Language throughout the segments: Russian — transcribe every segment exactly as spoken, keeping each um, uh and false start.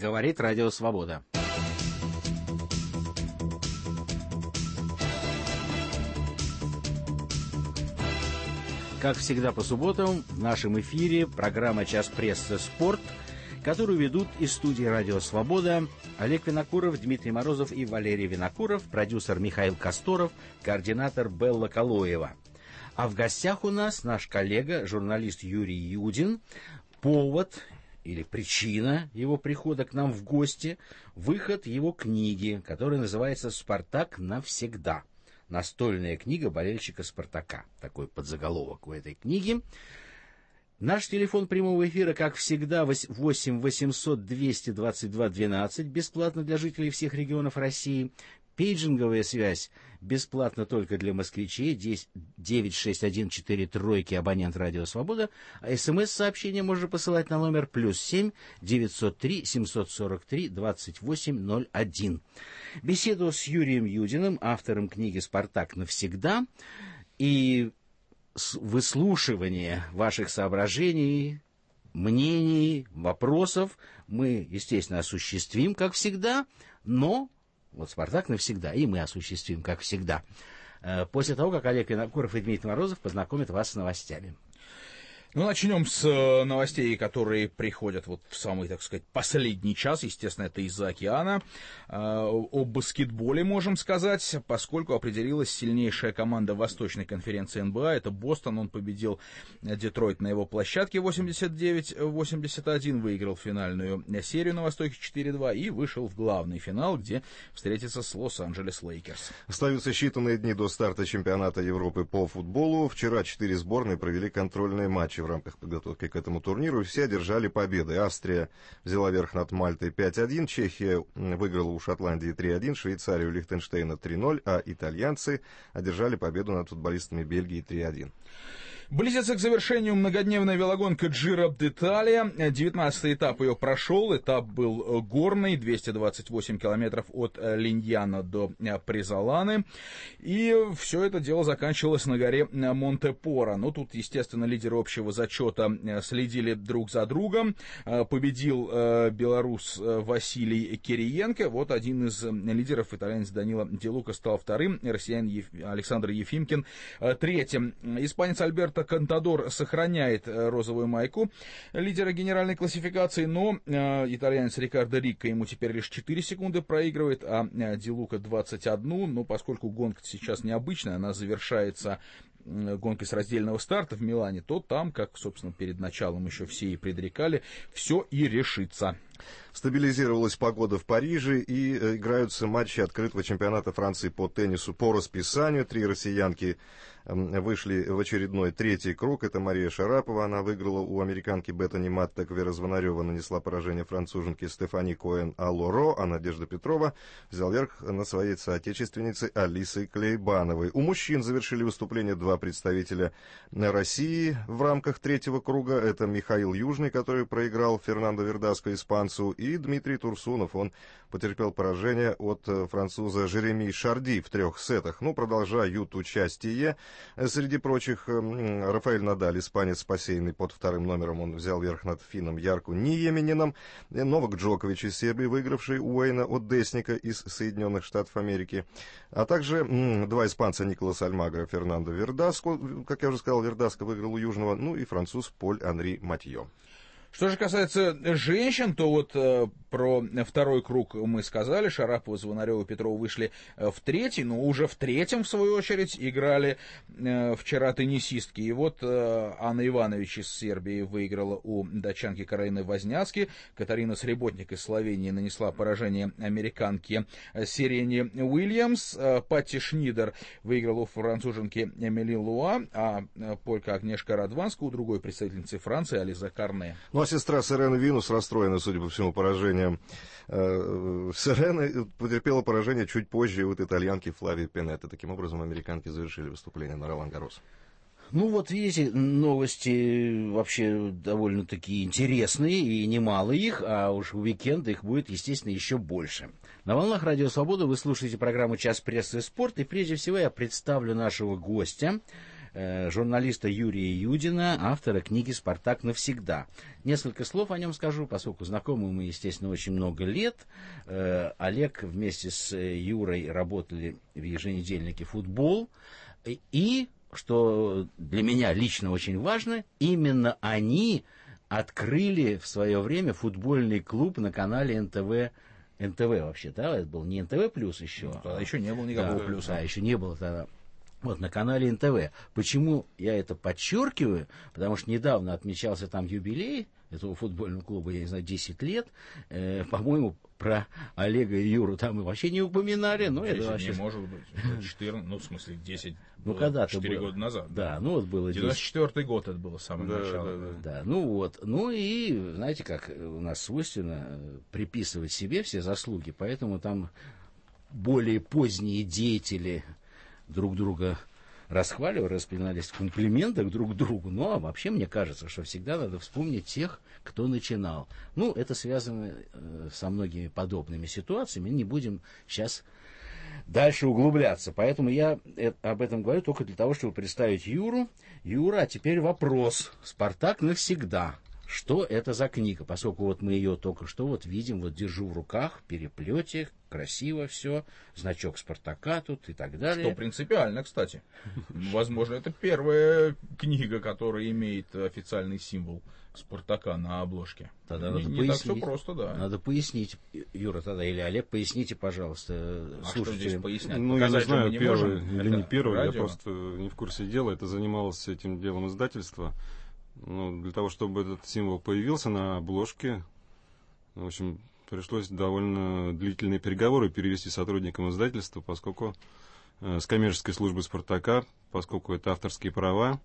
Говорит Радио Свобода. Как всегда по субботам в нашем эфире программа «Час прессы. Спорт», которую ведут из студии «Радио Свобода» Олег Винокуров, Дмитрий Морозов и Валерий Винокуров, продюсер Михаил Косторов, координатор Белла Калоева. А в гостях у нас наш коллега, журналист Юрий Юдин. Повод или причина его прихода к нам в гости – выход его книги, которая называется «Спартак навсегда». Настольная книга болельщика «Спартака». Такой подзаголовок у этой книги. Наш телефон прямого эфира, как всегда, восемь восемьсот двести двадцать два двенадцать, бесплатно для жителей всех регионов России. Пейджинговая связь бесплатно только для москвичей, девять шесть один четыре тройки, абонент Радио Свобода, а смс-сообщение можно посылать на номер плюс семь девятьсот три семьсот сорок три двадцать восемь ноль один. Беседу с Юрием Юдиным, автором книги «Спартак навсегда», и выслушивание ваших соображений, мнений, вопросов мы, естественно, осуществим, как всегда, но... Вот «Спартак навсегда», и мы осуществим, как всегда, после того, как Олег Винокуров и Дмитрий Морозов познакомят вас с новостями. Ну, начнем с э, новостей, которые приходят вот в самый, так сказать, последний час. Естественно, это из-за океана. Э, о баскетболе можем сказать, поскольку определилась сильнейшая команда Восточной конференции эн бэ а. Это Бостон. Он победил Детройт на его площадке восемьдесят девять восемьдесят один, выиграл финальную серию на Востоке четыре-два и вышел в главный финал, где встретится с Лос-Анджелес Лейкерс. Остаются считанные дни до старта чемпионата Европы по футболу. Вчера четыре сборные провели контрольные матчи в рамках подготовки к этому турниру, и все одержали победы. Австрия взяла верх над Мальтой пять-один, Чехия выиграла у Шотландии три-один, Швейцарию Лихтенштейна три-ноль, а итальянцы одержали победу над футболистами Бельгии три-один. Близится к завершению многодневная велогонка Джиро д'Италия. девятнадцатый этап ее прошел. Этап был горный, двести двадцать восемь километров от Линьяно до Призоланы. И все это дело заканчивалось на горе Монте-Поро. Ну, тут, естественно, лидеры общего зачета следили друг за другом. Победил белорус Василий Кириенко. Вот один из лидеров, итальянец Данило Ди Лука, стал вторым. Россиянин Еф... Александр Ефимкин третьим. Испанец Альберто Контадор сохраняет розовую майку лидера генеральной классификации, но э, итальянец Рикардо Рикко ему теперь лишь четыре секунды проигрывает, а э, Ди Лука двадцать один. Но поскольку гонка сейчас необычная, она завершается э, гонкой с раздельного старта в Милане, то там, как, собственно, перед началом еще все и предрекали, все и решится. Стабилизировалась погода в Париже, и э, играются матчи открытого чемпионата Франции по теннису по расписанию. Три россиянки э, вышли в очередной третий круг. Это Мария Шарапова, она выиграла у американки Беттани Маттек, Вера Звонарева нанесла поражение француженке Стефани Коэн-Алоро, а Надежда Петрова взял верх на своей соотечественнице Алисы Клейбановой. У мужчин завершили выступление два представителя России в рамках третьего круга. Это Михаил Южный, который проиграл Фернандо Вердаско, испанцу, и Дмитрий Турсунов. Он потерпел поражение от француза Жереми Шарди в трех сетах. Ну, продолжают участие. Среди прочих, Рафаэль Надаль, испанец посеянный под вторым номером, он взял верх над финном Ярку Ниеминином. Новак Джокович из Сербии, выигравший у Уэйна Одесника из Соединенных Штатов Америки. А также м, два испанца, Николас Альмагро, Фернандо Вердаско. Как я уже сказал, Вердаско выиграл у Южного. Ну и француз Поль-Анри Матье. Что же касается женщин, то вот э, про второй круг мы сказали. Шарапова, Звонарева, Петрова вышли э, в третий, но уже в третьем, в свою очередь, играли э, вчера теннисистки. И вот э, Анна Иванович из Сербии выиграла у датчанки Каролины Возняцки. Катарина Среботник из Словении нанесла поражение американке Сирене Уильямс. Э, Патти Шнидер выиграла у француженки Эмили Луа, а э, полька Агнешка Радванска у другой представительницы Франции Ализа Карне. Ну, а сестра Серены Винус расстроена, судя по всему, поражением. Серена потерпела поражение чуть позже от итальянки Флавии Пинетто. Таким образом, американки завершили выступление на Ролан-Гаррос. Ну вот видите, новости вообще довольно-таки интересные, и немало их, а уж в уикенд их будет, естественно, еще больше. На волнах Радио Свобода вы слушаете программу «Час прессы и спорт», и прежде всего я представлю нашего гостя, э, журналиста Юрия Юдина, автора книги «Спартак навсегда». Несколько слов о нем скажу, поскольку знакомы мы, естественно, очень много лет. Э, Олег вместе с Юрой работали в еженедельнике «Футбол». И, что для меня лично очень важно, именно они открыли в свое время футбольный клуб на канале эн тэ вэ. эн тэ вэ вообще, да, это был не эн тэ вэ плюс еще. Ну, тогда а, еще не было никакого да, плюса. Да, еще не было тогда. Вот, на канале эн тэ вэ. Почему я это подчеркиваю? Потому что недавно отмечался там юбилей этого футбольного клуба, я не знаю, десять лет. Э, по-моему, про Олега и Юру там и вообще не упоминали. Но это вообще... не может быть. четырнадцать, ну, в смысле, десять. Ну, когда-то четыре было. года назад. Да, ну вот было девяносто четвёртый год это было самое да, начало. Да, да. Да, ну вот. Ну и, знаете, как у нас свойственно приписывать себе все заслуги, поэтому там более поздние деятели друг друга расхваливали, распинались в комплиментах друг другу. Ну, а вообще, мне кажется, что всегда надо вспомнить тех, кто начинал. Ну, это связано э, со многими подобными ситуациями. Не будем сейчас дальше углубляться. Поэтому я об этом говорю только для того, чтобы представить Юру. Юра, а теперь вопрос. «Спартак навсегда». Что это за книга? Поскольку вот мы ее только что вот видим, вот держу в руках, в переплете, красиво все, значок «Спартака» тут и так далее. Что принципиально, кстати. Возможно, это первая книга, которая имеет официальный символ «Спартака» на обложке. Тогда не надо не пояснить. так все просто, да. Надо пояснить, Юра тогда или Олег, поясните, пожалуйста, а слушателям. что здесь пояснять? Ну, я не Показать знаю, мы не первый можем. или Это не первый, радио. я просто не в курсе дела. Это занималось этим делом издательства. Ну, для того, чтобы этот символ появился на обложке, в общем, пришлось довольно длительные переговоры перевести сотрудникам издательства, поскольку э, с коммерческой службы «Спартака», поскольку это авторские права,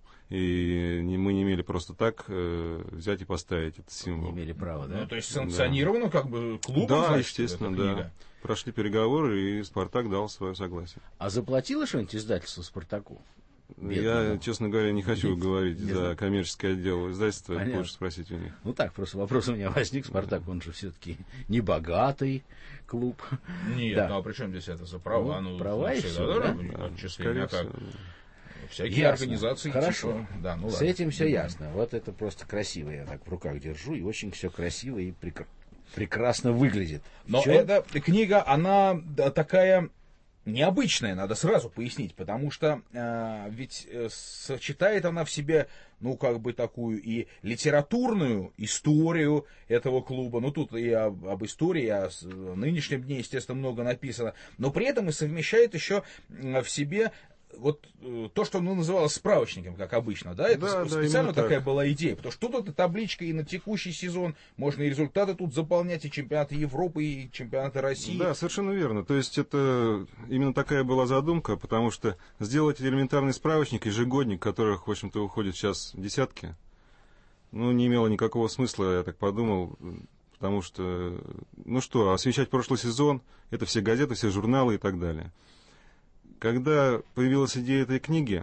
и не, мы не имели просто так э, взять и поставить этот символ. Не имели права, да? Ну, то есть санкционировано да. как бы клубом, да, значит, естественно, эта книга. да. Прошли переговоры, и «Спартак» дал свое согласие. А заплатило что-нибудь издательство «Спартаку»? Бедному. Я, честно говоря, не хочу Нет, говорить нет. за коммерческий отдел издательства, Понятно. это лучше спросить у них. Ну так, просто вопрос у меня возник. «Спартак», он же все-таки не богатый клуб. Нет, да. ну а при чем здесь это за права? Ну, Ну, права и всегда всё, должны да? быть Да, отчисления, скорее как всего. всякие Ясно. организации. Хорошо. Типа, да, ну, С ладно. этим все ясно. Вот это просто красиво. Я так в руках держу, и очень все красиво и прекра- прекрасно выглядит. Но Чё? эта книга, она да, такая необычная, надо сразу пояснить, потому что э, ведь э, сочетает она в себе, ну, как бы такую и литературную историю этого клуба, ну, тут и об, об истории, и о нынешнем дне, естественно, много написано, но при этом и совмещает еще в себе вот э, то, что ну, называлось справочником, как обычно, да, это Да, с- да, специально именно такая так. была идея, потому что тут эта табличка и на текущий сезон, можно и результаты тут заполнять, и чемпионаты Европы, и чемпионаты России. Да, совершенно верно. То есть это именно такая была задумка, потому что сделать элементарный справочник, ежегодник, которых, в общем-то, уходит сейчас десятки, ну, не имело никакого смысла, я так подумал, потому что, ну что, освещать прошлый сезон, это все газеты, все журналы и так далее. Когда появилась идея этой книги,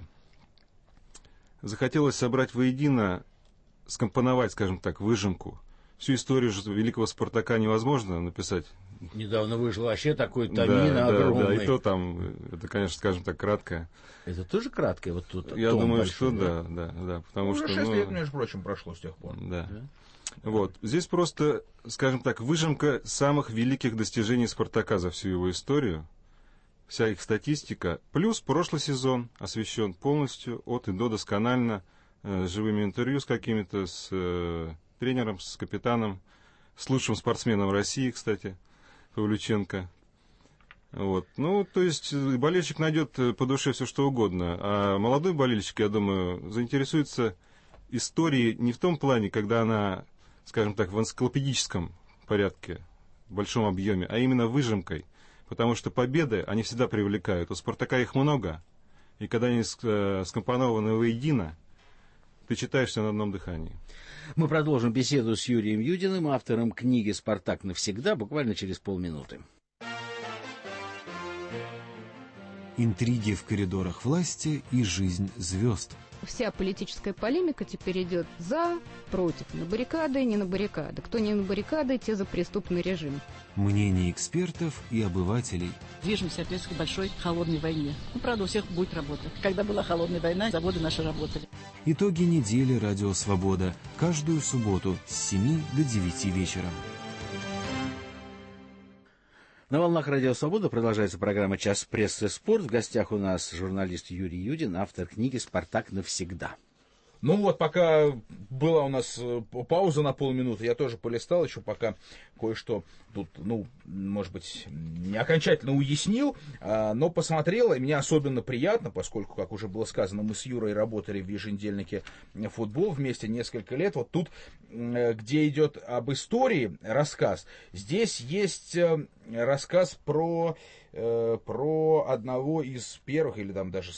захотелось собрать воедино, скомпоновать, скажем так, выжимку. Всю историю же великого «Спартака» невозможно написать. Недавно вышел вообще такой Да, томин да, огромный. да, и то там, это, конечно, скажем так, краткое. Это тоже краткое? Вот тут Я том думаю, большой, что да, да, да, потому Уже что... шесть ну, лет, между прочим, прошло с тех пор. Да. Да? Вот. Здесь просто, скажем так, выжимка самых великих достижений «Спартака» за всю его историю. Вся их статистика. Плюс прошлый сезон освещен полностью, от и до, досконально, э, живыми интервью с какими-то, с э, тренером, с капитаном, с лучшим спортсменом России, кстати, Павлюченко. Вот. Ну, то есть болельщик найдет по душе все, что угодно. А молодой болельщик, я думаю, заинтересуется историей не в том плане, когда она, скажем так, в энциклопедическом порядке, в большом объеме, а именно выжимкой. Потому что победы, они всегда привлекают. У «Спартака» их много, и когда они скомпонованы воедино, ты читаешь все на одном дыхании. Мы продолжим беседу с Юрием Юдиным, автором книги «Спартак навсегда», буквально через полминуты. интриги в коридорах власти и жизнь звезд. Вся политическая полемика теперь идет за, против, на баррикады, не на баррикады. Кто не на баррикады, те за преступный режим. Мнения экспертов и обывателей. Движемся, опять-таки, к большой холодной войне. Ну, правда, у всех будет работа. Когда была холодная война, заводы наши работали. Итоги недели «Радио Свобода». Каждую субботу с семи до девяти вечера. На волнах «Радио Свобода» продолжается программа «Час прессы спорт». В гостях у нас журналист Юрий Юдин, автор книги «Спартак навсегда». Ну вот, пока была у нас пауза на полминуты, я тоже полистал еще, пока кое-что тут, ну, может быть, не окончательно уяснил, но посмотрел, и мне особенно приятно, поскольку, как уже было сказано, мы с Юрой работали в еженедельнике «Футбол» вместе несколько лет. Вот тут, где идет об истории рассказ, здесь есть рассказ про... про одного из первых, или там даже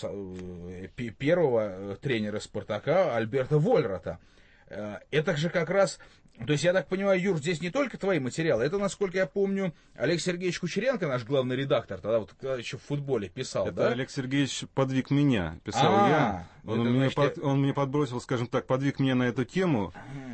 первого тренера «Спартака» Альберта Вольрота. Это же как раз... То есть, я так понимаю, Юр, здесь не только твои материалы, это, насколько я помню, Олег Сергеевич Кучеренко, наш главный редактор, тогда вот когда еще в футболе писал, это да? Олег Сергеевич подвиг меня, писал А-а-а, я. Он, это, мне значит, под, он мне подбросил, скажем так, подвиг меня на эту тему.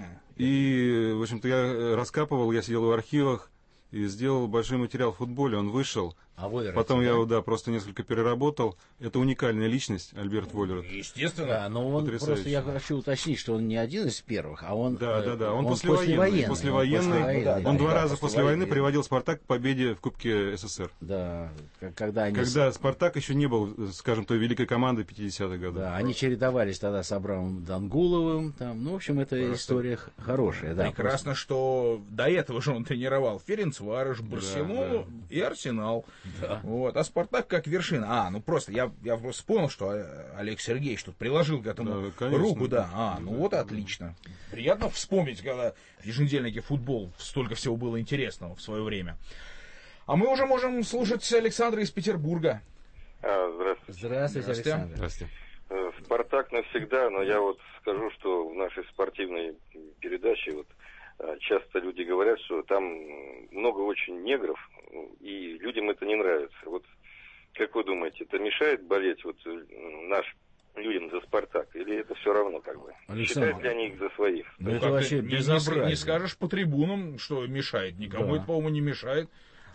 И, в общем-то, я раскапывал, я сидел в архивах и сделал большой материал в футболе, он вышел. А Вольрот, Потом да? я его, да, просто несколько переработал. Это уникальная личность, Альберт Вольрот. Естественно. Да, но он Потрясающе. просто, я хочу уточнить, что он не один из первых, а он... Да, да, да. Он, он послевоенный. послевоенный. Послевоенный. Он, послевоенный, он да, два да, раза после войны послевоенный. приводил «Спартак» к победе в Кубке СССР. Да, к- когда они... Когда «Спартак» еще не был, скажем, той великой командой пятидесятых годов. Да, они чередовались тогда с Абрамом Дангуловым, там, ну, в общем, это Просто история х- хорошая, да. Прекрасно, что до этого же он тренировал Ференцварош, Барселону да. и Арсенал. Да. Вот. А «Спартак» как вершина. А, ну просто я, я просто вспомнил, что Олег Сергеевич тут приложил к этому Да, конечно. руку, да. А, ну вот отлично. Приятно вспомнить, когда в еженедельнике «Футбол» столько всего было интересного в свое время. А мы уже можем слушать Александра из Петербурга. А, здравствуйте. Здравствуйте, Здравствуйте. Александр. Здравствуйте. Э, «Спартак» навсегда, но я вот скажу, что в нашей спортивной передаче вот э, часто люди говорят, что там много очень негров, и людям это не нравится. Вот как вы думаете, это мешает болеть вот э, наш людям за «Спартак», или это все равно как бы? Александр, Считают ли они их за своих? ну, это Как вообще ты не- не, безобразие. не скажешь по трибунам, что мешает. Никому Да. это, по-моему, не мешает.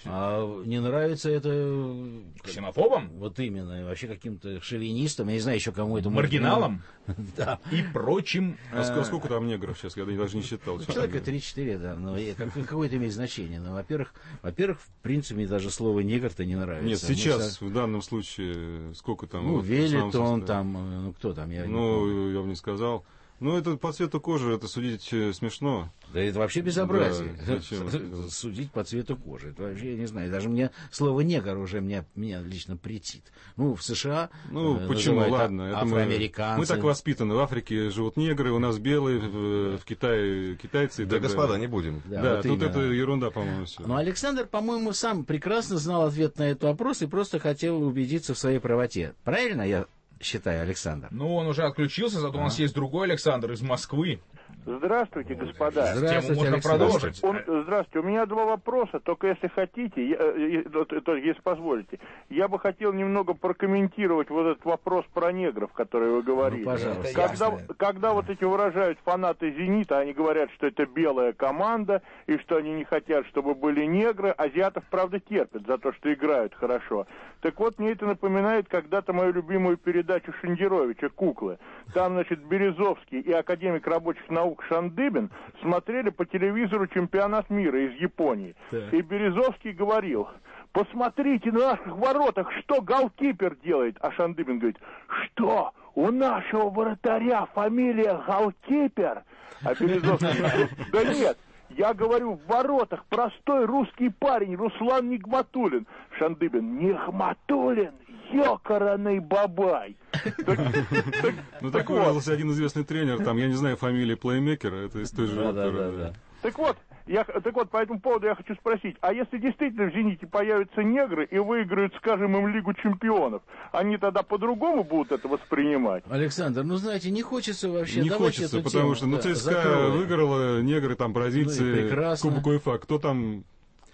А не нравится это... Ксенофобам? Вот именно, вообще каким-то шовинистам, я не знаю еще кому это... может, Маргиналам? Да. И прочим. А сколько, сколько там негров сейчас? Я даже не считал. честно Человека говоря. три-четыре, да, но и как- какое это имеет значение. Но, во-первых, во-первых, в принципе, мне даже слово негр-то не нравится. Нет, Мы сейчас, со- в данном случае, сколько там? Ну, вот, в основном Велитон составе? там, э, ну кто там, я не помню. Ну, я бы не сказал. Ну, это по цвету кожи, это судить э, смешно. Да это вообще безобразие. Да, зачем это делать? Судить по цвету кожи. Это вообще, я не знаю, даже мне слово негр уже меня, меня лично претит. Ну, в США Ну, э, почему, называют ладно. а- это мы, афроамериканцы. мы так воспитаны. В Африке живут негры, у нас белые, в, в Китае китайцы и Да, так господа, далее. не будем. Да, Да, вот тут именно. это ерунда, по-моему, все. Но Александр, по-моему, сам прекрасно знал ответ на этот вопрос и просто хотел убедиться в своей правоте. Правильно я считаю, Александр? Ну, он уже отключился, зато у нас есть другой Александр из Москвы. Здравствуйте, господа. Здравствуйте, Тему можно Александр. продолжить. Он- здравствуйте. У меня два вопроса, только если хотите, я- э, э, то- то- если позволите. Я бы хотел немного прокомментировать вот этот вопрос про негров, который вы говорили. Ну, пожалуйста. Когда, ясно. когда вот эти выражают фанаты «Зенита», они говорят, что это белая команда, и что они не хотят, чтобы были негры. Азиатов, правда, терпят за то, что играют хорошо. Так вот, мне это напоминает когда-то мою любимую передачу Шендеровича «Куклы». Там, значит, Березовский и академик рабочих наук Шандыбин смотрели по телевизору чемпионат мира из Японии. Так. И Березовский говорил: посмотрите на наших воротах, что голкипер делает. А Шандыбин говорит: что, у нашего вратаря фамилия голкипер? А Березовский говорит: да нет, я говорю, в воротах простой русский парень Руслан Нигматуллин. Шандыбин: Нигматуллин, ёкараный бабай. Так- так- Ну, так так вот. выразился один известный тренер, там, я не знаю фамилии плеймейкера, это из той же Да, да, оперы, да, да. да. Так вот, я, так вот, по этому поводу я хочу спросить, а если действительно в «Зените» появятся негры и выиграют, скажем, им Лигу чемпионов, они тогда по-другому будут это воспринимать? Александр, ну знаете, не хочется вообще. Не Давайте хочется, эту потому тему, что, ну, да, ЦСКА закроем. выиграла, негры, там, Ну и бразильцы, прекрасно. Кубок УЕФА, кто там...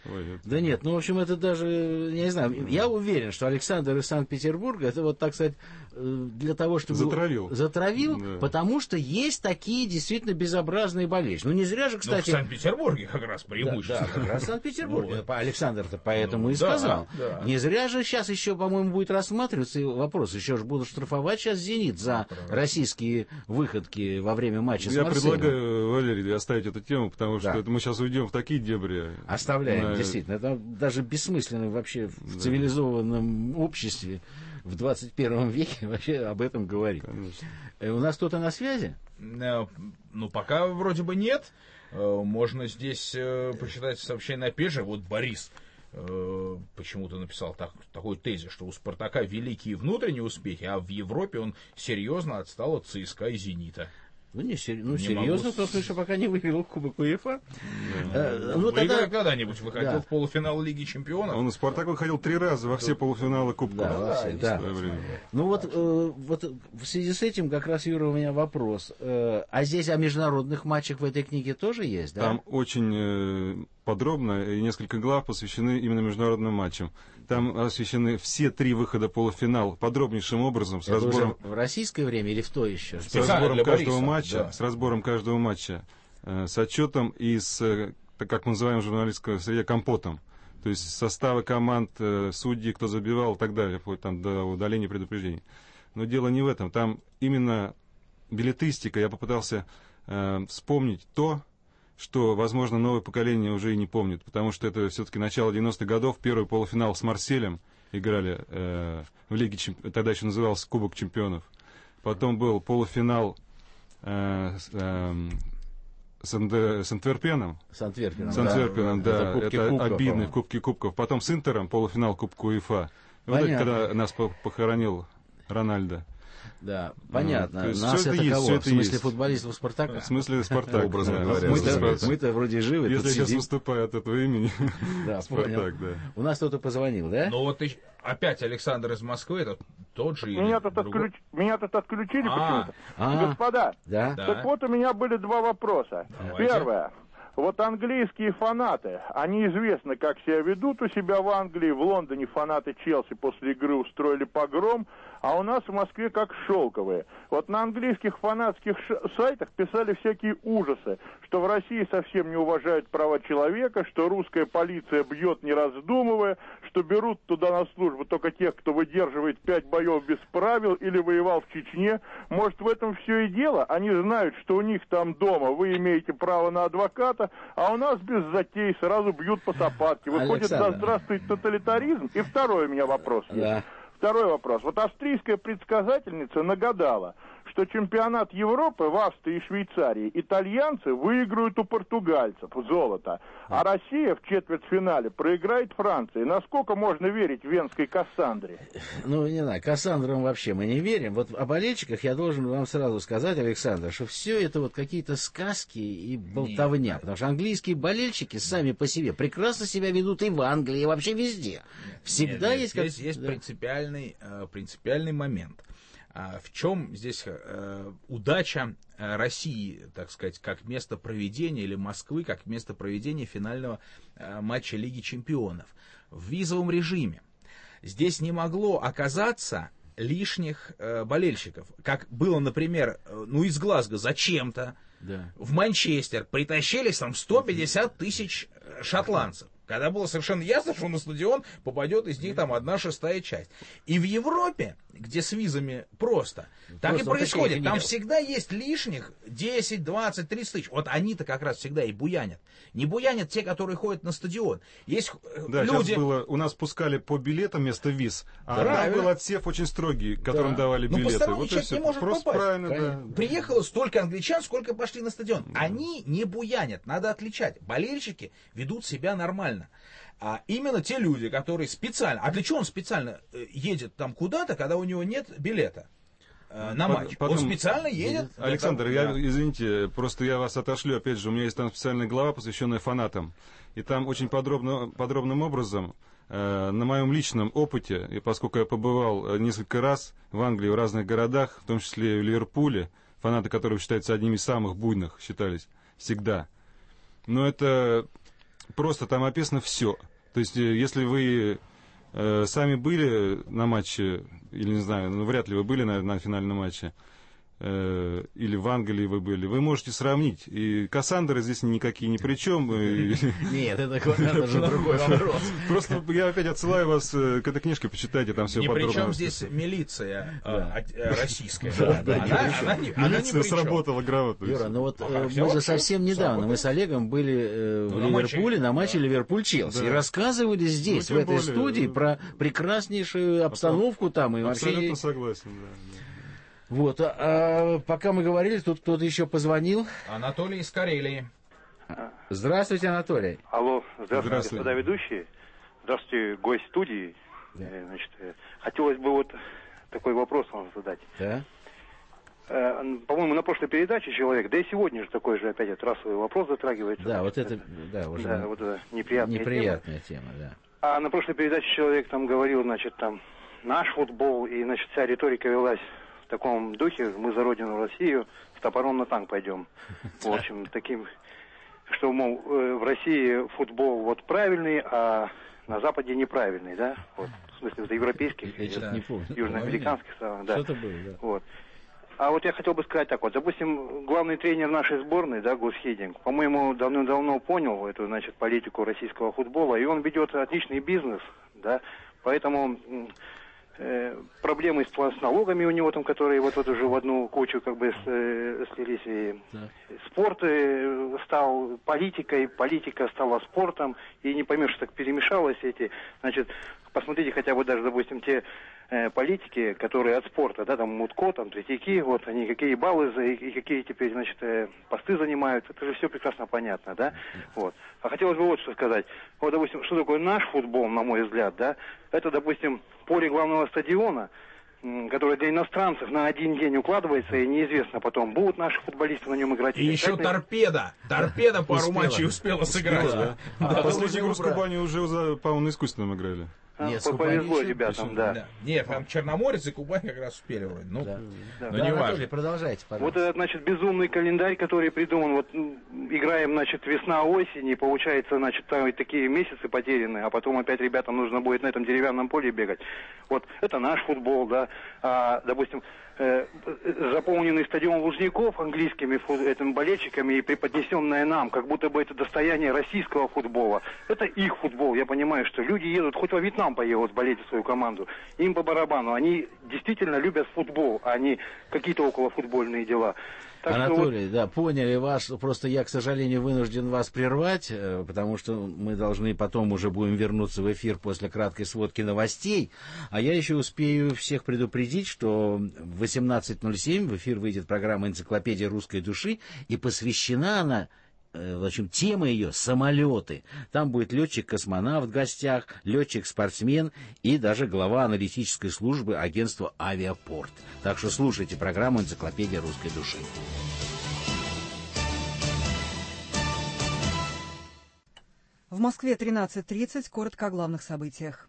Ой, это... Да нет, ну, в общем, это даже, я не знаю, я уверен, что Александр из Санкт-Петербурга, это вот, так сказать, для того, чтобы... Затравил. Затравил, да. Потому что есть такие действительно безобразные болельщики. Ну, не зря же, кстати... Ну, в Санкт-Петербурге как раз преимущество. Да, да, как раз в Санкт-Петербурге. Вот. Александр-то поэтому ну, и да, сказал. Да. Не зря же сейчас еще, по-моему, будет рассматриваться вопрос. Еще же будут штрафовать сейчас «Зенит» за Правильно. российские выходки во время матча Я с Марселем. предлагаю, Валерий, оставить эту тему, потому что Да. это мы сейчас уйдем в такие дебри. Оставляем, На... действительно. Это даже бессмысленно вообще в да. цивилизованном обществе в двадцать первом веке вообще об этом говорить. Конечно. У нас кто-то на связи? Ну, пока вроде бы нет. Можно здесь почитать сообщение опять же. Вот Борис почему-то написал так, такой тезис, что у «Спартака» великие внутренние успехи, а в Европе он серьезно отстал от ЦСКА и «Зенита». Ну, не, сер... ну не серьезно, могу... потому что пока не выиграл Кубок УЕФА. Да. А, ну, Выиграл тогда... когда-нибудь, выходил да. в полуфинал Лиги Чемпионов. Он в «Спартак» выходил три раза во все полуфиналы Кубка. Да, да, все, да. да. Ну вот, э, вот в связи с этим как раз, Юра, у меня вопрос. Э, а здесь о международных матчах в этой книге тоже есть, да? Там очень э, подробно и несколько глав посвящены именно международным матчам. Там освещены все три выхода полуфинал подробнейшим образом, с Это разбором... уже в российское время или в то еще? С разбором для каждого Бориса, матча, да. с разбором каждого матча, э, с отчетом и с, э, как мы называем в журналистской среде, компотом. То есть составы команд, э, судьи, кто забивал и так далее, вплоть там до удаления предупреждений. Но дело не в этом. Там именно билетистика. Я попытался э, вспомнить то, что, возможно, новое поколение уже и не помнит, потому что это все-таки начало девяностых годов, первый полуфинал с Марселем играли э, в Лиге Чемпионов, тогда еще назывался Кубок Чемпионов. Потом был полуфинал э, с, э, с, Анд... с Антверпеном. С Антверпеном, С Антверпеном, да. Это, это кубков, обидный в Кубке Кубков. Потом с Интером полуфинал Кубка УЕФА. Вот это, когда нас похоронил Рональдо. Да, понятно. То есть Нас все это, это есть, кого? все в это смысле есть. футболистов «Спартака»? В смысле «Спартак», образно да. говоря. Мы-то, Мы мы-то вроде живы. Если тут сейчас сидим. выступаю от этого имени, Да, «Спартак», понял. да. У нас кто-то позвонил, да? Ну вот и- опять Александр из Москвы, это тот же или Меня тут, другой? отключ... меня тут отключили А, почему-то. а. Господа, Да. Да. так вот у меня были два вопроса. Давайте. Первое. Вот английские фанаты, они известно, как себя ведут у себя в Англии. В Лондоне фанаты Челси после игры устроили погром, а у нас в Москве как шелковые. Вот на английских фанатских ш- сайтах писали всякие ужасы, что в России совсем не уважают права человека, что русская полиция бьет не раздумывая, что берут туда на службу только тех, кто выдерживает пять боев без правил или воевал в Чечне. Может, в этом все и дело? Они знают, что у них там дома вы имеете право на адвоката, а у нас без затей сразу бьют по сапатке. Выходит, да Александр. здравствует тоталитаризм. И второй у меня вопрос есть. Да. Второй вопрос. Вот австрийская предсказательница нагадала, что чемпионат Европы в Австрии и Швейцарии итальянцы выиграют у португальцев золото, а Россия в четвертьфинале проиграет Франции. Насколько можно верить Венской Кассандре? Ну, не знаю, Кассандрам вообще мы не верим. Вот о болельщиках я должен вам сразу сказать, Александр, что все это вот какие-то сказки и болтовня. Потому что английские болельщики сами по себе прекрасно себя ведут и в Англии, и вообще везде. Всегда Нет, нет, есть... здесь как... есть да. принципиальный, э, принципиальный момент. А в чем здесь э, удача э, России, так сказать, как место проведения, или Москвы, как место проведения финального э, матча Лиги Чемпионов? В визовом режиме. Здесь не могло оказаться лишних э, болельщиков. Как было, например, э, ну из Глазго зачем-то Да. в Манчестер притащились там сто пятьдесят тысяч э, шотландцев. Когда было совершенно ясно, что на стадион попадет из них там одна шестая часть. И в Европе, где с визами просто, так Просто и вот происходит. таких Там нет. всегда есть лишних десять, двадцать, тридцать тысяч. Вот они-то как раз всегда и буянят. Не буянят те, которые ходят на стадион. Есть э, Да, люди... сейчас было, у нас пускали по билетам вместо виз, а там Правильно. был отсев очень строгий, которым Да. давали Но билеты. посторонний Вот и человек все. не может Просто попасть. правильно, Конечно. да. Приехало столько англичан, сколько пошли на стадион. Они не буянят, надо отличать. Болельщики ведут себя нормально. А именно те люди, которые специально... А для чего он специально э, едет там куда-то, когда у него нет билета э, на Под- матч? потом- Он специально едет... для Александр, того- я, Да. извините, просто я вас отошлю, опять же, у меня есть там специальная глава, посвященная фанатам. И там очень подробно, подробным образом, э, на моем личном опыте, и поскольку я побывал э, несколько раз в Англии, в разных городах, в том числе и в Ливерпуле, фанаты которых считаются одними из самых буйных, считались всегда. Но это просто там описано все. То есть, если вы э, сами были на матче, или не знаю, ну, вряд ли вы были на, на финальном матче, э, или в Англии вы были, вы можете сравнить. И Кассандры здесь никакие ни при чем. Нет, это же другой вопрос. Просто я опять отсылаю вас к этой книжке, почитайте, там все подробно. Ни при чем здесь милиция российская. Милиция сработала грамотно. Юра, ну вот мы же совсем недавно, мы с Олегом были в Ливерпуле на матче Ливерпуль-Челси и рассказывали здесь, в этой студии, про прекраснейшую обстановку там. Абсолютно согласен, да. Вот, а, а пока мы говорили, тут кто-то еще позвонил. Анатолий из Карелии. Здравствуйте, Анатолий. Алло, здравствуйте, здравствуйте. господа ведущие. Здравствуйте, гость студии. Да. Значит, хотелось бы вот такой вопрос вам задать. Да. По-моему, на прошлой передаче человек, да и сегодня же такой же опять трассовый вопрос затрагивается. Да, значит, вот это, да, уже да, вот это неприятная, неприятная тема. тема, да. А на прошлой передаче человек там говорил, значит, там, наш футбол, и, значит, вся риторика велась в таком духе: мы за родину Россию, с топором на танк пойдем. В общем, таким, что, мол, в России футбол вот правильный, а на Западе неправильный, да? Вот, в смысле, за европейских, я что-то не помню. южноамериканских стран, да. Что-то было, да. Вот. А вот я хотел бы сказать так вот, допустим, главный тренер нашей сборной, да, Гус Хидинг, по-моему, давно-давно понял эту, значит, политику российского футбола, и он ведет отличный бизнес, да, поэтому э, проблемы с, с налогами у него там, которые вот, вот уже в одну кучу как бы с, э, слились, и да. Спорт э, стал политикой, политика стала спортом, и не поймешь, что так перемешалось эти, значит, посмотрите хотя бы даже, допустим, те э, политики, которые от спорта, да, там Мутко, там Третьяки, вот они какие баллы за, и, и какие теперь, значит, э, посты занимают, это же все прекрасно понятно, да, вот. А хотелось бы вот что сказать. Вот, допустим, что такое наш футбол, на мой взгляд, да, это, допустим, поле главного стадиона, который для иностранцев на один день укладывается, и неизвестно потом, будут наши футболисты на нем играть. И еще это... торпеда. Торпеда пару матчей успела сыграть. Да. А последний игру с Кубани уже, по-моему, на искусственном играли. Нет, повезло ребятам, да. да. Нет, там Черноморец и Кубань как раз успели вроде. Ну, да. но да, не Анатолий, важно. Продолжайте, пожалуйста. Вот этот, значит, безумный календарь, который придуман, вот играем, значит, весна-осень, и получается, значит, там такие месяцы потеряны, а потом опять ребятам нужно будет на этом деревянном поле бегать. Вот, это наш футбол, да, а, допустим, э, заполненный стадион Лужников английскими фут, этим, болельщиками и преподнесенное нам, как будто бы это достояние российского футбола. Это их футбол, я понимаю, что люди едут, хоть во Вьетнам поедут болеть за свою команду, им по барабану, они действительно любят футбол, а не какие-то околофутбольные дела. Так Анатолий, вот... да, поняли вас. Просто я, к сожалению, вынужден вас прервать, потому что мы должны потом уже будем вернуться в эфир после краткой сводки новостей. А я еще успею всех предупредить, что в восемнадцать ноль семь в эфир выйдет программа «Энциклопедия русской души», и посвящена она, в общем, тема ее — самолеты. Там будет летчик-космонавт в гостях, летчик-спортсмен и даже глава аналитической службы агентства «Авиапорт». Так что слушайте программу «Энциклопедия русской души». В Москве тринадцать тридцать. Коротко о главных событиях.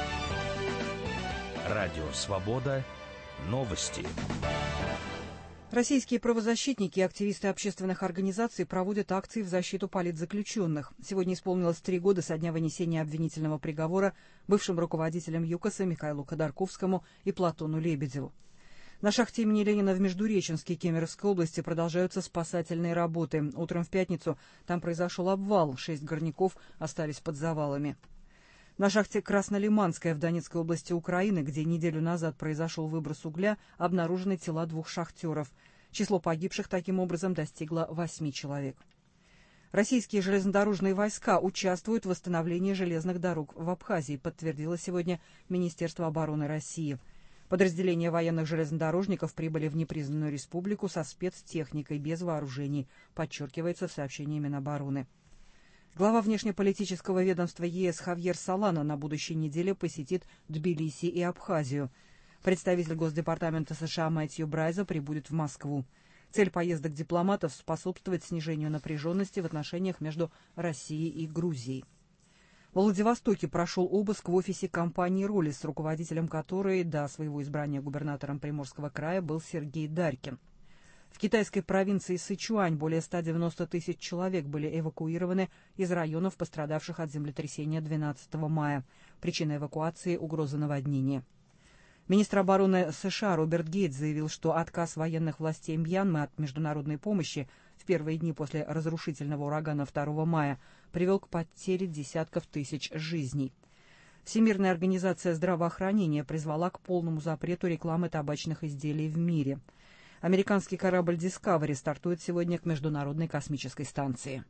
Радио «Свобода». Новости. Российские правозащитники и активисты общественных организаций проводят акции в защиту политзаключенных. Сегодня исполнилось три года со дня вынесения обвинительного приговора бывшим руководителям ЮКОСа Михаилу Ходорковскому и Платону Лебедеву. На шахте имени Ленина в Междуреченске Кемеровской области продолжаются спасательные работы. Утром в пятницу там произошел обвал, шесть горняков остались под завалами. На шахте Краснолиманская в Донецкой области Украины, где неделю назад произошел выброс угля, обнаружены тела двух шахтеров. Число погибших таким образом достигло восьми человек. Российские железнодорожные войска участвуют в восстановлении железных дорог в Абхазии, подтвердило сегодня Министерство обороны России. Подразделения военных железнодорожников прибыли в непризнанную республику со спецтехникой без вооружений, подчеркивается в сообщении Минобороны. Глава внешнеполитического ведомства ЕС Хавьер Солана на будущей неделе посетит Тбилиси и Абхазию. Представитель Госдепартамента США Мэтью Брайза прибудет в Москву. Цель поездок дипломатов — способствовать снижению напряженности в отношениях между Россией и Грузией. В Владивостоке прошел обыск в офисе компании «Роллис», руководителем которой до своего избрания губернатором Приморского края был Сергей Дарькин. В китайской провинции Сычуань более ста девяноста тысяч человек были эвакуированы из районов, пострадавших от землетрясения двенадцатого мая. Причина эвакуации – угроза наводнения. Министр обороны США Роберт Гейтс заявил, что отказ военных властей Мьянмы от международной помощи в первые дни после разрушительного урагана второго мая привел к потере десятков тысяч жизней. Всемирная организация здравоохранения призвала к полному запрету рекламы табачных изделий в мире. Американский корабль Discovery стартует сегодня к Международной космической станции.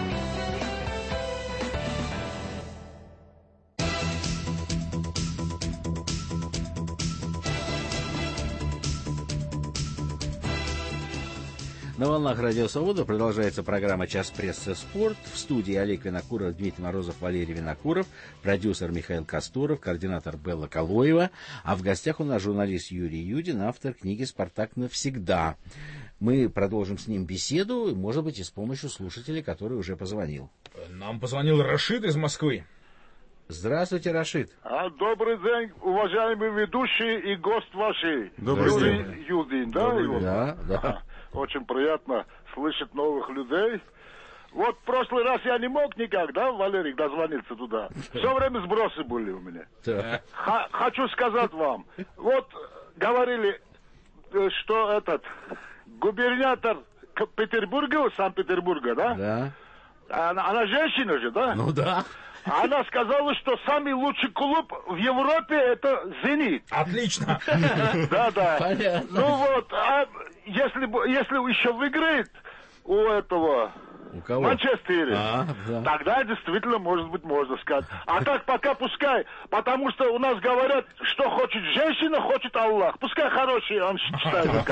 На волнах Радио Свобода продолжается программа «Час прессы. Спорт». В студии Олег Винокуров, Дмитрий Морозов, Валерий Винокуров, продюсер Михаил Кастуров, координатор Белла Калоева. А в гостях у нас журналист Юрий Юдин, автор книги «Спартак навсегда». Мы продолжим с ним беседу, может быть, и с помощью слушателей, который уже позвонил. Нам позвонил Рашид из Москвы. Здравствуйте, Рашид. А, добрый день, уважаемый ведущий и гость вашей. Добрый Юрий день. Юдин, да? Добрый его? день. Да, да. Ага. Очень приятно слышать новых людей. Вот в прошлый раз я не мог никак, да, Валерий, дозвониться туда. Все время сбросы были у меня. Да. Х- хочу сказать вам, вот говорили, что этот губернатор Петербурга, Санкт-Петербурга, да? Да. Она, она женщина же, да? Ну да. Она сказала, что самый лучший клуб в Европе это «Зенит». Отлично. Да, да. Понятно. Ну вот, а если, если еще выиграет у этого У кого? Манчестера, А, да. тогда действительно, может быть, можно сказать. А так пока пускай, потому что у нас говорят, что хочет женщина, хочет Аллах. Пускай хороший он считает.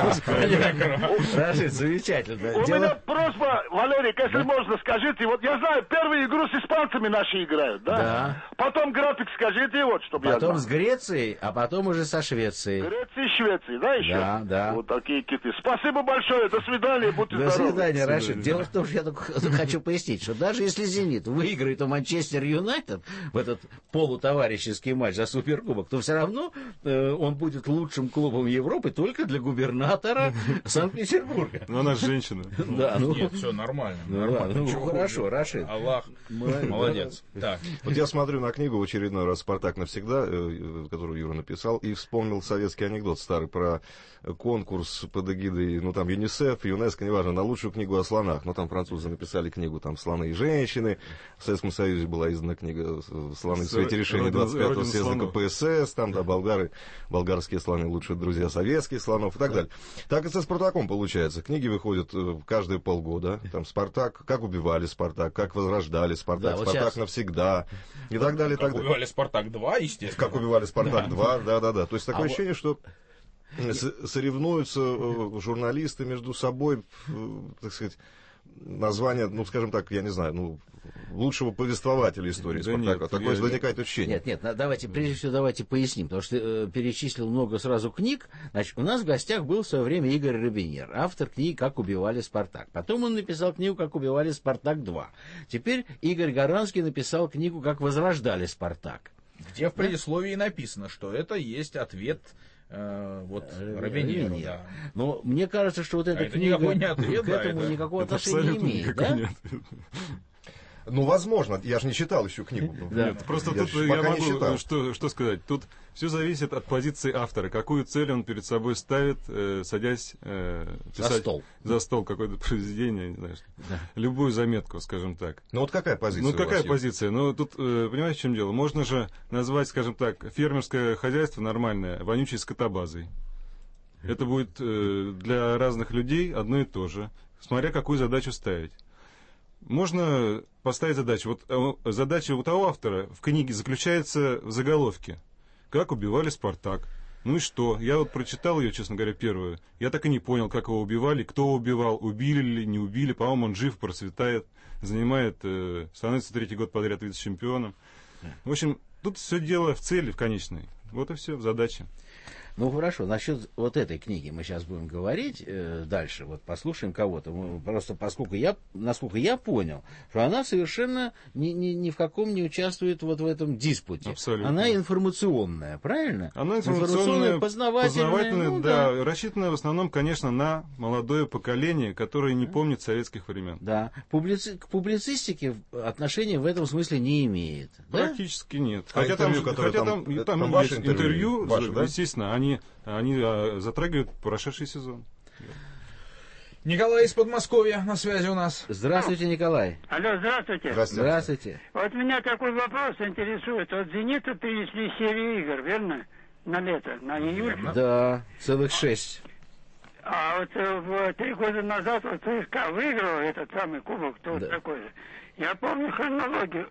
Рашид, замечательно. У Дело- меня просьба, Валерий, если можно, скажите, вот я знаю, первую игру с испанцами наши играют, да? Да. Потом график скажите, вот, чтобы я Потом знал. с Грецией, а потом уже со Швецией. Греции и Швеции, да, еще? Да, да. Вот такие киты. Спасибо большое, до свидания, будьте До здоровы. свидания, Рашид. Дело в том, что я только хочу пояснить, что даже если «Зенит» выиграет у Манчестер Юнайтед в этот полутоварищеский матч за Суперкубок, то все равно э, он будет лучшим клубом Европы только для губернатора Санкт-Петербурга. Но она женщина. Да, ну, Нет, все нормально. ну, нормально. ладно, ну, Чего хорошо, хуже? Рашид. Аллах, молодец. Так. Вот я смотрю на книгу в очередной раз «Спартак навсегда», э, которую Юра написал, и вспомнил советский анекдот старый про конкурс под эгидой, ну, там, ЮНИСЕФ, ЮНЕСКО, неважно, на лучшую книгу о слонах. Ну, там французы написали книгу, там, «Слоны и женщины». В Советском Союзе была издана книга «Слоны в свете решения двадцать пятого съезда КПСС». Там, да, болгары, болгарские слоны лучшие друзья советских слонов и так далее. Так и со «Спартаком» получается. Книги выходят э, каждые полгода. Там «Спартак», как убивали «Спартак», как возрождали «Спартак», Да, вот «Спартак сейчас. навсегда» и так далее. и Как так далее. убивали «Спартак два», естественно. Как убивали «Спартак-два», да-да-да. То есть такое А ощущение, что с- соревнуются э, журналисты между собой, э, так сказать, название, ну, скажем так, я не знаю, ну, лучшего повествователя истории Да «Спартака». нет, Такое я- возникает ощущение. Нет, нет, на- давайте, прежде всего, давайте поясним, потому что э, перечислил много сразу книг. Значит, у нас в гостях был в свое время Игорь Робинер, автор книги «Как убивали Спартак». Потом он написал книгу «Как убивали Спартак-два». Теперь Игорь Горанский написал книгу «Как возрождали Спартак». Где в предисловии написано, что это есть ответ э, вот Робинеру. Робинер. Да. Но мне кажется, что вот эта А это книга никакой не ответ, к да, этому это- никакого Это отношения не абсолютно имеет, никакой да? не ответ. Ну, возможно, я же не читал еще книгу. Да. Нет, просто Я тут ж я пока не могу читал. э, что, что сказать. Тут все зависит от позиции автора, какую цель он перед собой ставит, э, садясь э, За писать стол. за стол какое-то произведение, не знаю, что- любую заметку, скажем так. Ну, вот какая позиция Ну, у вас какая есть? позиция? Ну, тут, э, понимаете, в чем дело? Можно же назвать, скажем так, фермерское хозяйство нормальное вонючей скотобазой. Это будет э, для разных людей одно и то же, смотря какую задачу ставить. Можно поставить задачу. Вот э, задача у того автора в книге заключается в заголовке. Как убивали Спартак. Ну и что? Я вот прочитал ее, честно говоря, первую. Я так и не понял, как его убивали, кто убивал, убили ли, не убили. По-моему, он жив, процветает, занимает, э, становится третий год подряд вице-чемпионом. В общем, тут все дело в цели, в конечной. Вот и все, в задаче. Ну хорошо, насчет вот этой книги мы сейчас будем говорить э, дальше. Вот послушаем кого-то. Мы, просто поскольку я, насколько я понял, что она совершенно ни, ни, ни в каком не участвует вот в этом диспуте. Абсолютно. Она информационная, правильно? Она информационная, познавательная, познавательная, ну, да, да. рассчитанная в основном, конечно, на молодое поколение, которое не помнит советских времен. Да. Публици... К публицистике отношения в этом смысле не имеет. Практически да? нет. А Хотя интервью, там, которое хотя там, там, это там там есть ваши интервью, интервью, ваши, да? естественно, они, они а, затрагивают прошедший сезон. Николай из Подмосковья на связи у нас. Здравствуйте, Николай. Алло, здравствуйте. Здравствуйте. Здравствуйте. Вот меня такой вопрос интересует. Вот «Зениту» перенесли серию игр, верно? На лето, на июль. Да, целых шесть. А вот э, в, три года назад вот ЦСКА выиграл этот самый кубок, тоже Да. такой же. Я помню хронологию.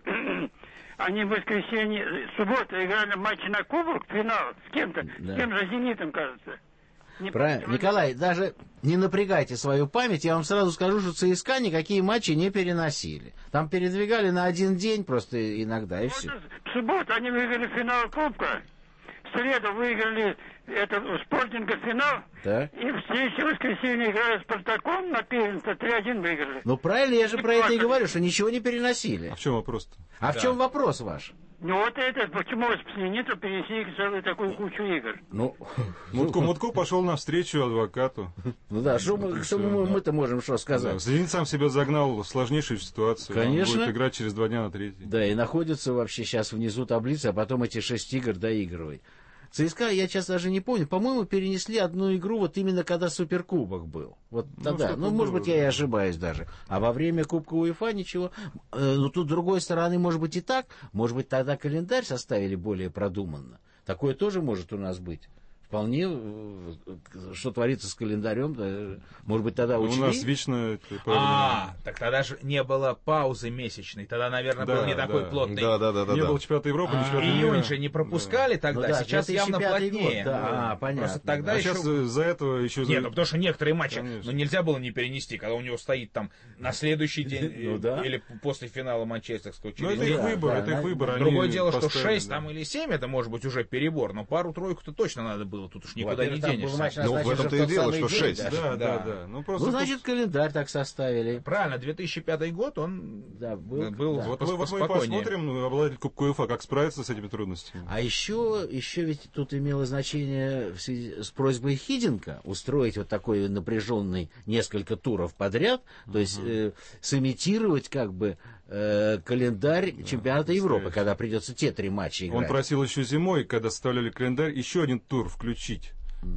Они в воскресенье, в субботу играли матч на кубок, финал, с кем-то, Да. с тем же «Зенитом», кажется. Не Правильно. помню. Николай, даже не напрягайте свою память, я вам сразу скажу, что ЦСКА никакие матчи не переносили. Там передвигали на один день просто иногда, и Вот все. в субботу они выиграли финал кубка, в среду выиграли это, у Спортинга финал, Да. и в следующее воскресенье играли с Спартаком на первенство, три один выиграли. Ну правильно, я же про это и говорю, что ничего не переносили. А в чем вопрос-то? А в чем вопрос ваш? Ну вот это, почему с «Зениту» перенесли целую такую кучу игр? Ну, Мутко, Мутко пошел навстречу адвокату. ну да, что мы, что мы, мы-то можем что Да, сказать? «Зенит» сам себя загнал в сложнейшую ситуацию. Конечно. Он будет играть через два дня на третий. Да, и находится вообще сейчас внизу таблицы, а потом эти шесть игр доигрывай. ЦСКА, я сейчас даже не помню, по-моему, перенесли одну игру вот именно когда Суперкубок был. Вот тогда. Ну, что-то может было, быть, я и да. ошибаюсь даже. А во время Кубка УЕФА ничего. Э, ну, тут, с другой стороны, может быть и так. Может быть, тогда календарь составили более продуманно. Такое тоже может у нас быть. Вполне, э, что творится с календарем, да, может быть, тогда Ну, учли. у нас вечно... это А, проблема. так тогда же не было паузы месячной. Тогда, наверное, Да, был не такой да. плотный. Да, да, да, да. Не да. было чемпионата Европы, ни А, чемпионата Июнь мира. же не пропускали тогда, Ну да, сейчас явно 2005 плотнее. год, да, а, понятно. Просто тогда А еще... сейчас из-за этого еще... Нет, ну потому что некоторые матчи, Конечно. ну нельзя было не перенести, когда у него стоит там на следующий день Ну э, да. или после финала манчестерского Ну, через это день. их Да, выбор, да, это их да. выбор. они Другое дело, что поставили, шесть да. там или семь, это может быть уже перебор, но пару-тройку-то точно надо было, тут уж никуда не Во-первых, там был денешься. матч Ну, в назначен, этом-то в и тот дело, самый что день шесть. даже. Да, да, Да. да. Ну, просто Ну, тут- значит, календарь так составили. Правильно, две тысячи пятый год, он Да, был, был да. Вот пос- мы, вот мы и поспокойнее. посмотрим, ну, обладатель Кубка УЕФА, как справится с этими трудностями. А еще, еще ведь тут имело значение в связи с просьбой Хиденко устроить вот такой напряженный несколько туров подряд, то есть э, сымитировать как бы э, календарь чемпионата Европы, настоящий. когда придется те три матча играть. Он просил еще зимой, когда составляли календарь, еще один тур включить.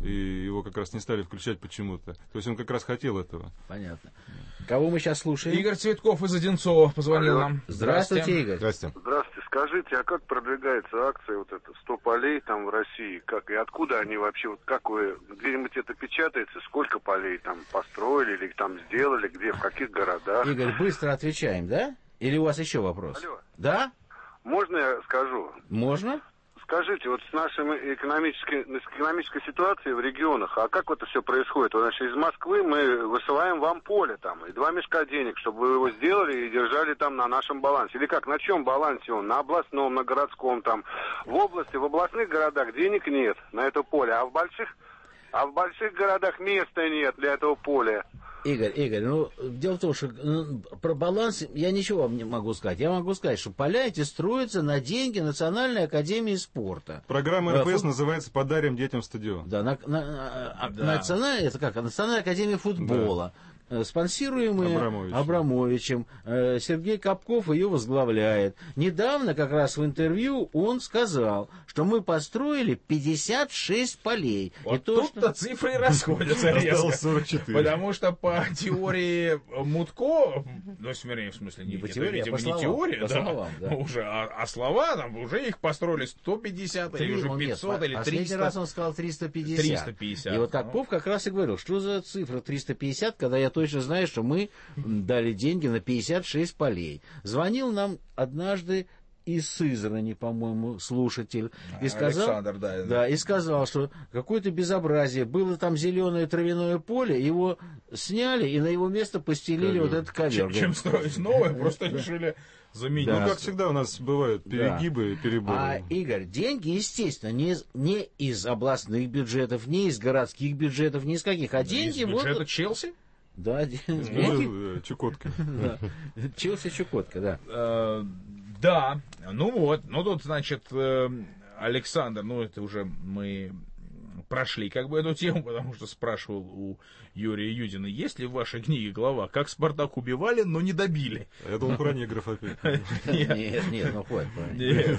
И его как раз не стали включать почему-то. То есть он как раз хотел этого. Понятно. Кого мы сейчас слушаем? Игорь Цветков из Одинцова позвонил Алло. нам. Здравствуйте, Игорь. Здрасте. Здравствуйте. Скажите, а как продвигается акция вот эта сто полей там в России? Как и откуда они вообще, вот как вы, где-нибудь это печатается, сколько полей там построили или там сделали, где, в каких городах? Игорь, быстро отвечаем, да? Или у вас еще вопрос? Алло. Да? Можно я скажу? Можно? Скажите, вот с нашей экономической, с экономической ситуацией в регионах, а как это все происходит? Вот, значит, из Москвы мы высылаем вам поле там, и два мешка денег, чтобы вы его сделали и держали там на нашем балансе. Или как, на чем балансе он? На областном, на городском там. В области, в областных городах денег нет на это поле, а в больших, а в больших городах места нет для этого поля. Игорь, Игорь, ну, дело в том, что ну, про баланс я ничего вам не могу сказать. Я могу сказать, что поля эти строятся на деньги Национальной академии спорта. Программа Да, эр пэ эс фут- называется «Подарим детям стадион». Да, на, на- а, Да. национальная, это как, Национальная академия футбола. Э, Спонсируемые Абрамовичем. Абрамовичем. Э, Сергей Капков ее возглавляет. Недавно, как раз в интервью, он сказал, что мы построили пятьдесят шесть полей. Вот И то, тут-то что- цифры и расходятся Осталось резко. сорок четыре. Потому что по теории Мутко, ну, вернее, в смысле, не, Не по это, теории, а видимо, по не словам, теория, по да, словам, да. ну, уже, а, а слова, там, уже их построили сто пятьдесят, или Три- уже он нет, пятьсот, по- или последний триста. раз он сказал триста пятьдесят. триста пятьдесят. И вот Ну. Капков как раз и говорил, что за цифра триста пятьдесят, когда я точно знаю, что мы м, дали деньги на пятьдесят шесть полей. Звонил нам однажды из Сызрани, по-моему, слушатель. И А, сказал, Александр, да. да, и сказал, что какое-то безобразие. Было там зеленое травяное поле, его сняли, и на его место постелили Ковер. вот этот ковер. Чем, чем строить новое, просто решили заменить. Ну, как всегда, у нас бывают перегибы и переборы. А, Игорь, деньги, естественно, не, из- не из областных бюджетов, не из городских бюджетов, ни из каких, а деньги... Из бюджета вот- Челси? Да, де- Ну, деньги... э, Чукотка. Да. Челси Чукотка, да. Э, Да, ну вот, ну тут, значит, э, Александр, ну это уже мы прошли как бы эту тему, потому что спрашивал у Юрия Юдина, есть ли в вашей книге глава «Как Спартак убивали, но не добили»? Я думал про негров опять. Нет, нет, ну хватит. Нет.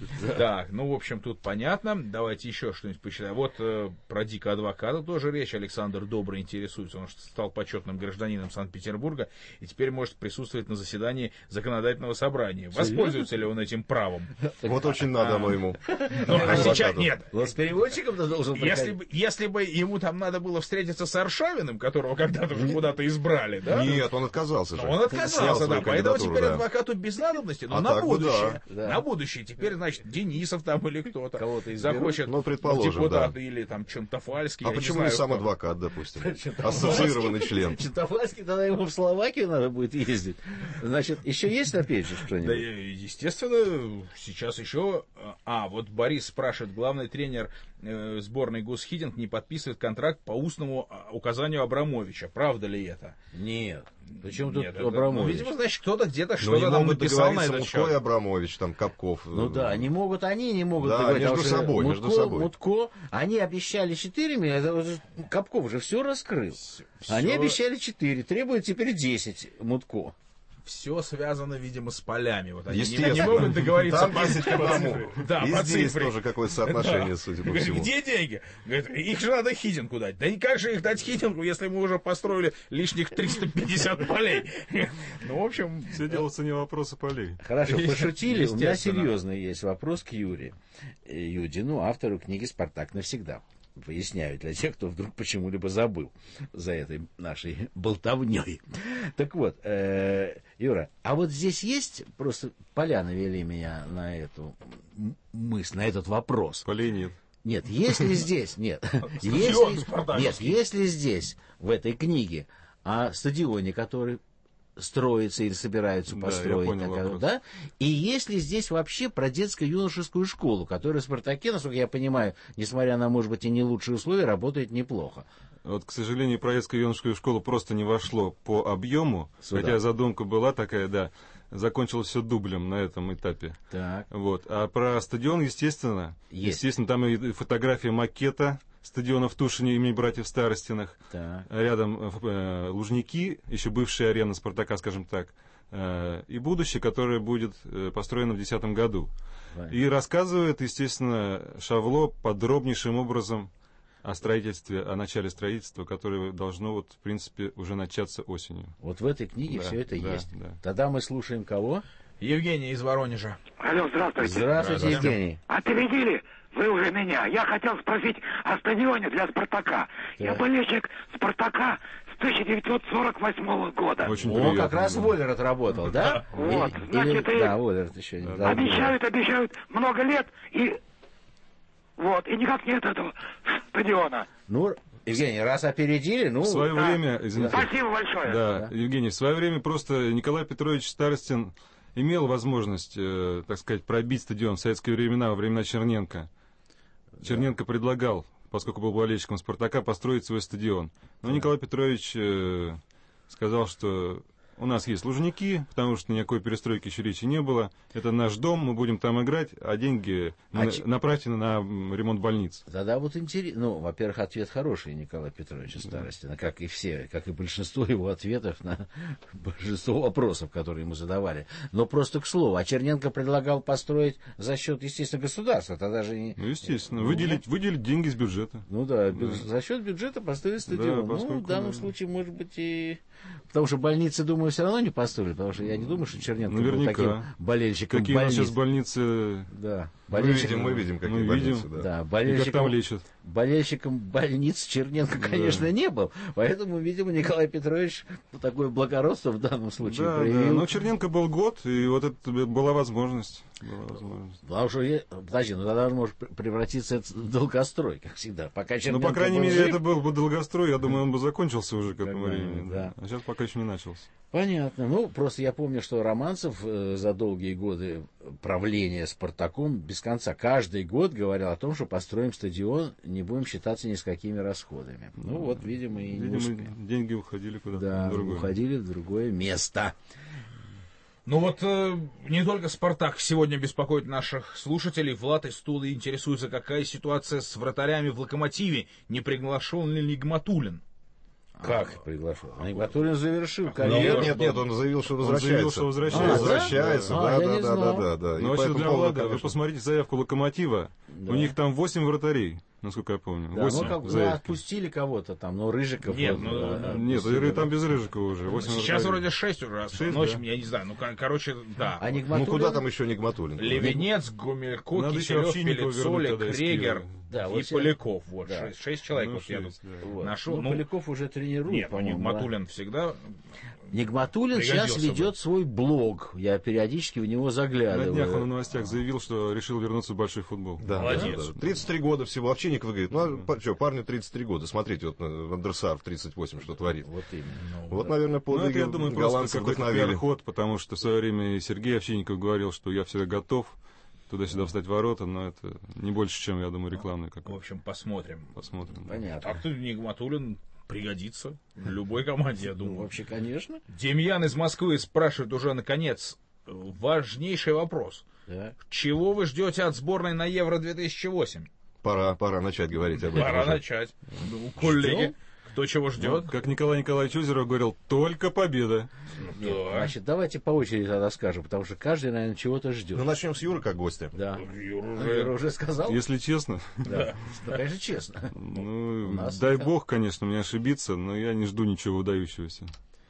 Так, ну, в общем, тут понятно. Давайте еще что-нибудь почитаем. Вот э, про Дика Адвоката тоже речь. Александр Добрый интересуется. Он что стал почетным гражданином Санкт-Петербурга и теперь может присутствовать на заседании законодательного собрания. Воспользуется ли он этим правом? Вот очень надо оно ему. Ну, а сейчас нет. Но с переводчиком-то должен Если приходить. бы, если бы ему там надо было встретиться с Аршавиным, которого когда-то уже куда-то избрали, да? Нет, он отказался же. Он Снял отказался, свою да. Поэтому кандидатуру, теперь да. адвокату без надобности, но А на так бы будущее. да. На будущее. Теперь, значит, Денисов там или кто-то Кого-то изберут. захочет Ну, предположим, депутат да. или там Чантофальский. А я почему не знаю, сам кто. адвокат, допустим? Ассоциированный член. Чертофальский, тогда ему в Словакию надо будет ездить. Значит, еще есть опять же Да, что-нибудь? естественно, сейчас еще... А, вот Борис спрашивает, главный тренер э, сборной Гус Хидинг не подписывает контракт по устному а, указанию Абрамовича. Правда ли это? Нет. Причем тут Нет, это, ну, Абрамович? видимо, значит, кто-то где-то Но что-то не там могут написал на договориться этот Мутко и счет. Абрамович, там, Капков. Ну да, не могут они, не могут Да, договориться, между потому что собой, Мутко, между собой. Мутко, они обещали четыре миллиона, это уже Капков уже все раскрыл. Они всё- обещали четыре, требуют теперь десять Мутко. Все связано, видимо, с полями. Вот они не, Естественно. не могут договориться Там по, десять к по одному. цифре. Да, И по здесь цифре. тоже какое-то соотношение, Да. судя по Говорит, всему. где деньги? Говорит, их же надо Хидингу дать. Да и как же их дать Хидингу, если мы уже построили лишних триста пятьдесят полей? Ну, в общем... Все дело в цене вопроса полей. Хорошо, пошутили. У меня Естественно. серьезный есть вопрос к Юре Юдину, автору книги «Спартак навсегда». Поясняю для тех, кто вдруг почему-либо забыл за этой нашей болтовней. Так вот, э, Юра, а вот здесь есть, просто поля навели меня на эту м- мысль, на этот вопрос. Полей нет. Нет, если здесь, нет, Стадион если, спартаковский. нет, если здесь, в этой книге, о стадионе, который строится или собираются Да, построить, я понял такая, вопрос. да? И если здесь вообще про детско-юношескую школу, которая в «Спартаке», насколько я понимаю, несмотря на, может быть, и не лучшие условия, работает неплохо. Вот, к сожалению, проездка в юношескую школу просто не вошло по объему, Сюда. хотя задумка была такая, да, закончилось все дублем на этом этапе. Так. Вот. А про стадион, естественно, Есть. естественно, там и фотография макета стадиона в Тушине имени братьев Старостиных. Так. Рядом э, Лужники, еще бывшая арена Спартака, скажем так, э, и будущее, которое будет э, построено в две тысячи десятом году. Правильно. И рассказывает, естественно, Шавло подробнейшим образом о строительстве, о начале строительства, которое должно, вот, в принципе, уже начаться осенью. Вот в этой книге Да, все это да, есть. да. Тогда мы слушаем кого? Евгений из Воронежа. Алло, здравствуйте. Здравствуйте, Евгений. Опередили вы уже меня. Я хотел спросить о стадионе для «Спартака». Я болельщик «Спартака» с тысяча девятьсот сорок восьмого года. Очень О, приятно. как раз Воллер отработал, да? Вот, И- значит, или- и- Да, Воллер еще. не- да, Обещают, обещают много лет, и вот, и никак нет этого стадиона. Ну, Евгений, раз опередили, ну... В свое да. время, извините, Спасибо большое. да, Евгений, в свое время просто Николай Петрович Старостин имел возможность, э, так сказать, пробить стадион в советские времена, во времена Черненко. Черненко предлагал, поскольку был болельщиком «Спартака», построить свой стадион. Но Николай Петрович э, сказал, что у нас есть Лужники, потому что никакой перестройки еще речи не было. Это наш дом, мы будем там играть, а деньги А на- че- направлены на м, ремонт больниц. Тогда вот интересно, ну, во-первых, ответ хороший Николая Петровича Старостина, как и все, как и большинство его ответов на большинство вопросов, которые ему задавали. Но просто к слову, а Черненко предлагал построить за счет, естественно, государства, тогда же не... Ну, естественно, Ну, выделить, выделить деньги из бюджета. Ну да, бю- за счет бюджета построить стадион. Да, ну, поскольку, в данном да. случае, может быть, и... Потому что больницы, думаю, все равно не построили, потому что я не думаю, что Черненко был Наверняка. таким болельщиком Какие у нас больниц. сейчас больницы Да. Болельщикам, мы видим, какие мы больницы. видим. Да. Да, И как болельщиком, там лечат. болельщиком больниц Черненко, конечно, Да. не был. Поэтому, видимо, Николай Петрович ну, такое благородство в данном случае Да, проявил. да. Но Черненко был год, и вот это была возможность. Была возможность. Потому что, я- подожди, ну тогда он может пр- превратиться это в долгострой, как всегда. Пока Ну, Черненко по крайней был мере, жив- это был бы долгострой, я думаю, он бы закончился уже к этому Когда- времени. да. А сейчас пока еще не начался. Понятно. Ну, просто я помню, что Романцев э, за долгие годы правления «Спартаком» без конца каждый год говорил о том, что построим стадион, не будем считаться ни с какими расходами. Ну, вот, видимо, и не Видимо, успели. деньги уходили куда-то. Да, в другое. уходили в другое место. Ну вот э, не только «Спартак» сегодня беспокоит наших слушателей. Влад из Тулы интересуется, какая ситуация с вратарями в «Локомотиве». Не приглашен ли Нигматуллин? Как приглашен? Нигматуллин завершил Нет, карьеру. нет, нет, он заявил, что Он возвращается. заявил, что возвращается. А, да? Возвращается, А, да, я да, не да, знал. да, да, да. И Ну, по вообще этому для поводу, Влада, вы конечно, посмотрите заявку «Локомотива». Да. У них там восемь вратарей, насколько я помню. Да, восемь ну, как, в ну, заявке. отпустили кого-то там, но Рыжиков... Нет, вот, ну, а, Нет, отпустили. там без Рыжикова уже. восемь Сейчас вратарей. вроде шесть уже. Шесть, ну, в общем, да. я не знаю. Ну, кор- короче, да. А Ну Нигматуллин... куда там еще Нигматуллин? Левенец, Гумелько, Надо еще Киселев, Овчинникова Пелецоли, вернуть тогда из Крегер Киева. Да, и вот все- Поляков. Вот, Да. шесть, шесть человек Ну, вот я шесть, тут да. Вот. нашел. Ну, Ну, Поляков уже тренирует, нет, ну, по-моему. Нигматуллин всегда... Нигматуллин сейчас Пригодился бы. ведет свой блог. Я периодически в него На заглядываю. днях он в новостях заявил, что решил вернуться в большой футбол. Да, Молодец. да, да. тридцать три года всего. Овчинников говорит, ну, а, что, парню тридцать три года. Смотрите, вот Вандерсар в тридцать восемь что творит. Вот именно. Вот, наверное, Ну, это, подвиги я думаю, просто голландцев какой-то вдохновили. пиар-ход, потому что в свое время и Сергей Овчинников говорил, что я всегда готов туда-сюда встать в ворота, но это не больше, чем, я думаю, рекламный В какой-то. общем, посмотрим. Посмотрим. Понятно. Так-то Нигматуллин пригодится в любой команде, я Ну, думаю. вообще, конечно. Демьян из Москвы спрашивает уже, наконец, важнейший вопрос. Да. Чего вы ждете от сборной на Евро две тысячи восемь? Пора, пора начать говорить об этом. Пора уже. начать. Ну, коллеги, кто чего ждет? Как Николай Николаевич Озеров говорил, только победа. Нет, значит, давайте по очереди тогда скажем, потому что каждый, наверное, чего-то ждет. Ну, начнем с Юры как гостя. Да. Юра Ну, уже- Юра уже сказал? Если честно, Да. Ну, конечно, честно. ну, У нас дай так. бог, конечно, мне ошибиться, но я не жду ничего выдающегося.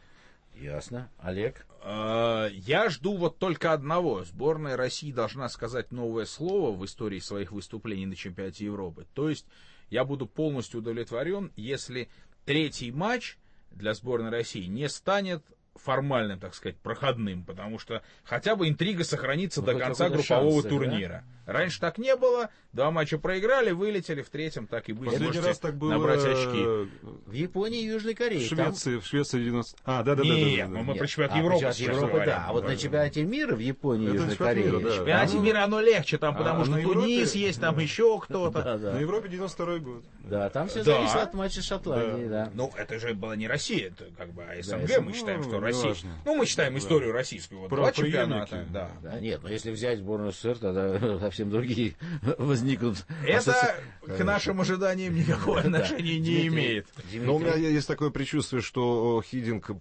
Ясно. Олег? А, Я жду вот только одного. Сборная России должна сказать новое слово в истории своих выступлений на чемпионате Европы. То есть я буду полностью удовлетворен, если третий матч для сборной России не станет формальным, так сказать, проходным, потому что хотя бы интрига сохранится Ну, до хоть конца какой-то группового шанс, да? турнира. Раньше так не было, два матча проиграли, вылетели, в третьем так и быть. Последний Можете раз так было набрать очки. э, В Японии и Южной Корее. в Там- Швеции, в Швеции девяносто... А, да-да-да. Нет, да, ну, да, мы да. про чемпионат А, Европы чемпионат сейчас Европы, говорим. да. А вот на чемпионате мира в Японии и Это Южной чемпионат Корее. мира, да. В чемпионате Ну, мира оно легче, там, а потому что на Европе- Тунис есть, там еще кто-то. Да, да. На Европе девяносто второй год. Да, там все Да. зависит от матча с Шотландией, да. Ну, это же была не Россия, это как бы а СНГ, Да, мы считаем, ну, что не Россия. важно. Ну, мы считаем Да. историю российскую. Вот Про- два преемники. чемпионата, да. Да, нет, но если взять сборную СССР, тогда совсем другие возникнут. Это к нашим ожиданиям никакого отношения не Дмитрий- имеет. Но у меня есть такое предчувствие, что Хидинг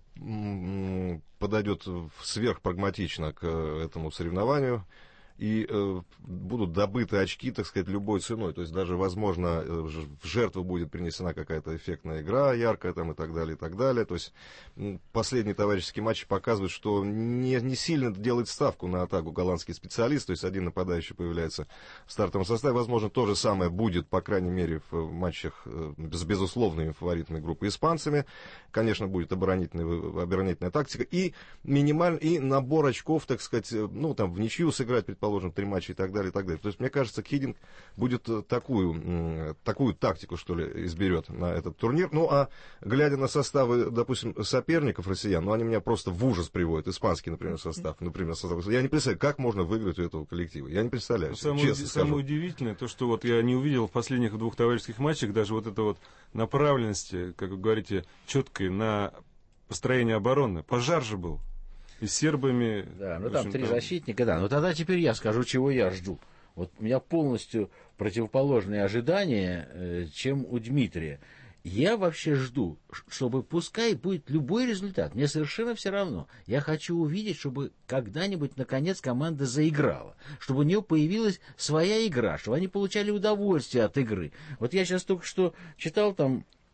м, подойдет сверхпрагматично к э, этому соревнованию. И э, будут добыты очки, так сказать, любой ценой. То есть даже, возможно, э, ж- в жертву будет принесена какая-то эффектная игра, яркая там и так далее, и так далее. То есть м, последние товарищеские матчи показывают, что не, не сильно делает ставку на атаку голландский специалист. То есть один нападающий появляется в стартовом составе. Возможно, то же самое будет, по крайней мере, в матчах э, с безусловными фаворитами группы испанцами. Конечно, будет оборонительная, оборонительная тактика. И минимальный и набор очков, так сказать, э, ну, там, в ничью сыграть, предположим, три матча и так далее, и так далее. То есть, мне кажется, Хидинг будет э, такую, м, такую тактику, что ли, изберет на этот турнир. Ну, а глядя на составы, допустим, соперников россиян, ну, они меня просто в ужас приводят. Испанский, например, состав, например, состав. Я не представляю, как можно выиграть у этого коллектива. Я не представляю, Самое, честно уди- скажу. самое удивительное, то, что вот я не увидел в последних двух товарищеских матчах даже вот это вот направленности, как вы говорите, четкой на построение обороны. Пожар же был. И с сербами... Да, ну в там общем, три защитника, да. Но тогда теперь я скажу, чего я жду. Вот у меня полностью противоположные ожидания, э, чем у Дмитрия. Я вообще жду, ш- чтобы пускай будет любой результат, мне совершенно все равно. Я хочу увидеть, чтобы когда-нибудь, наконец, команда заиграла. Чтобы у нее появилась своя игра, чтобы они получали удовольствие от игры. Вот я сейчас только что читал там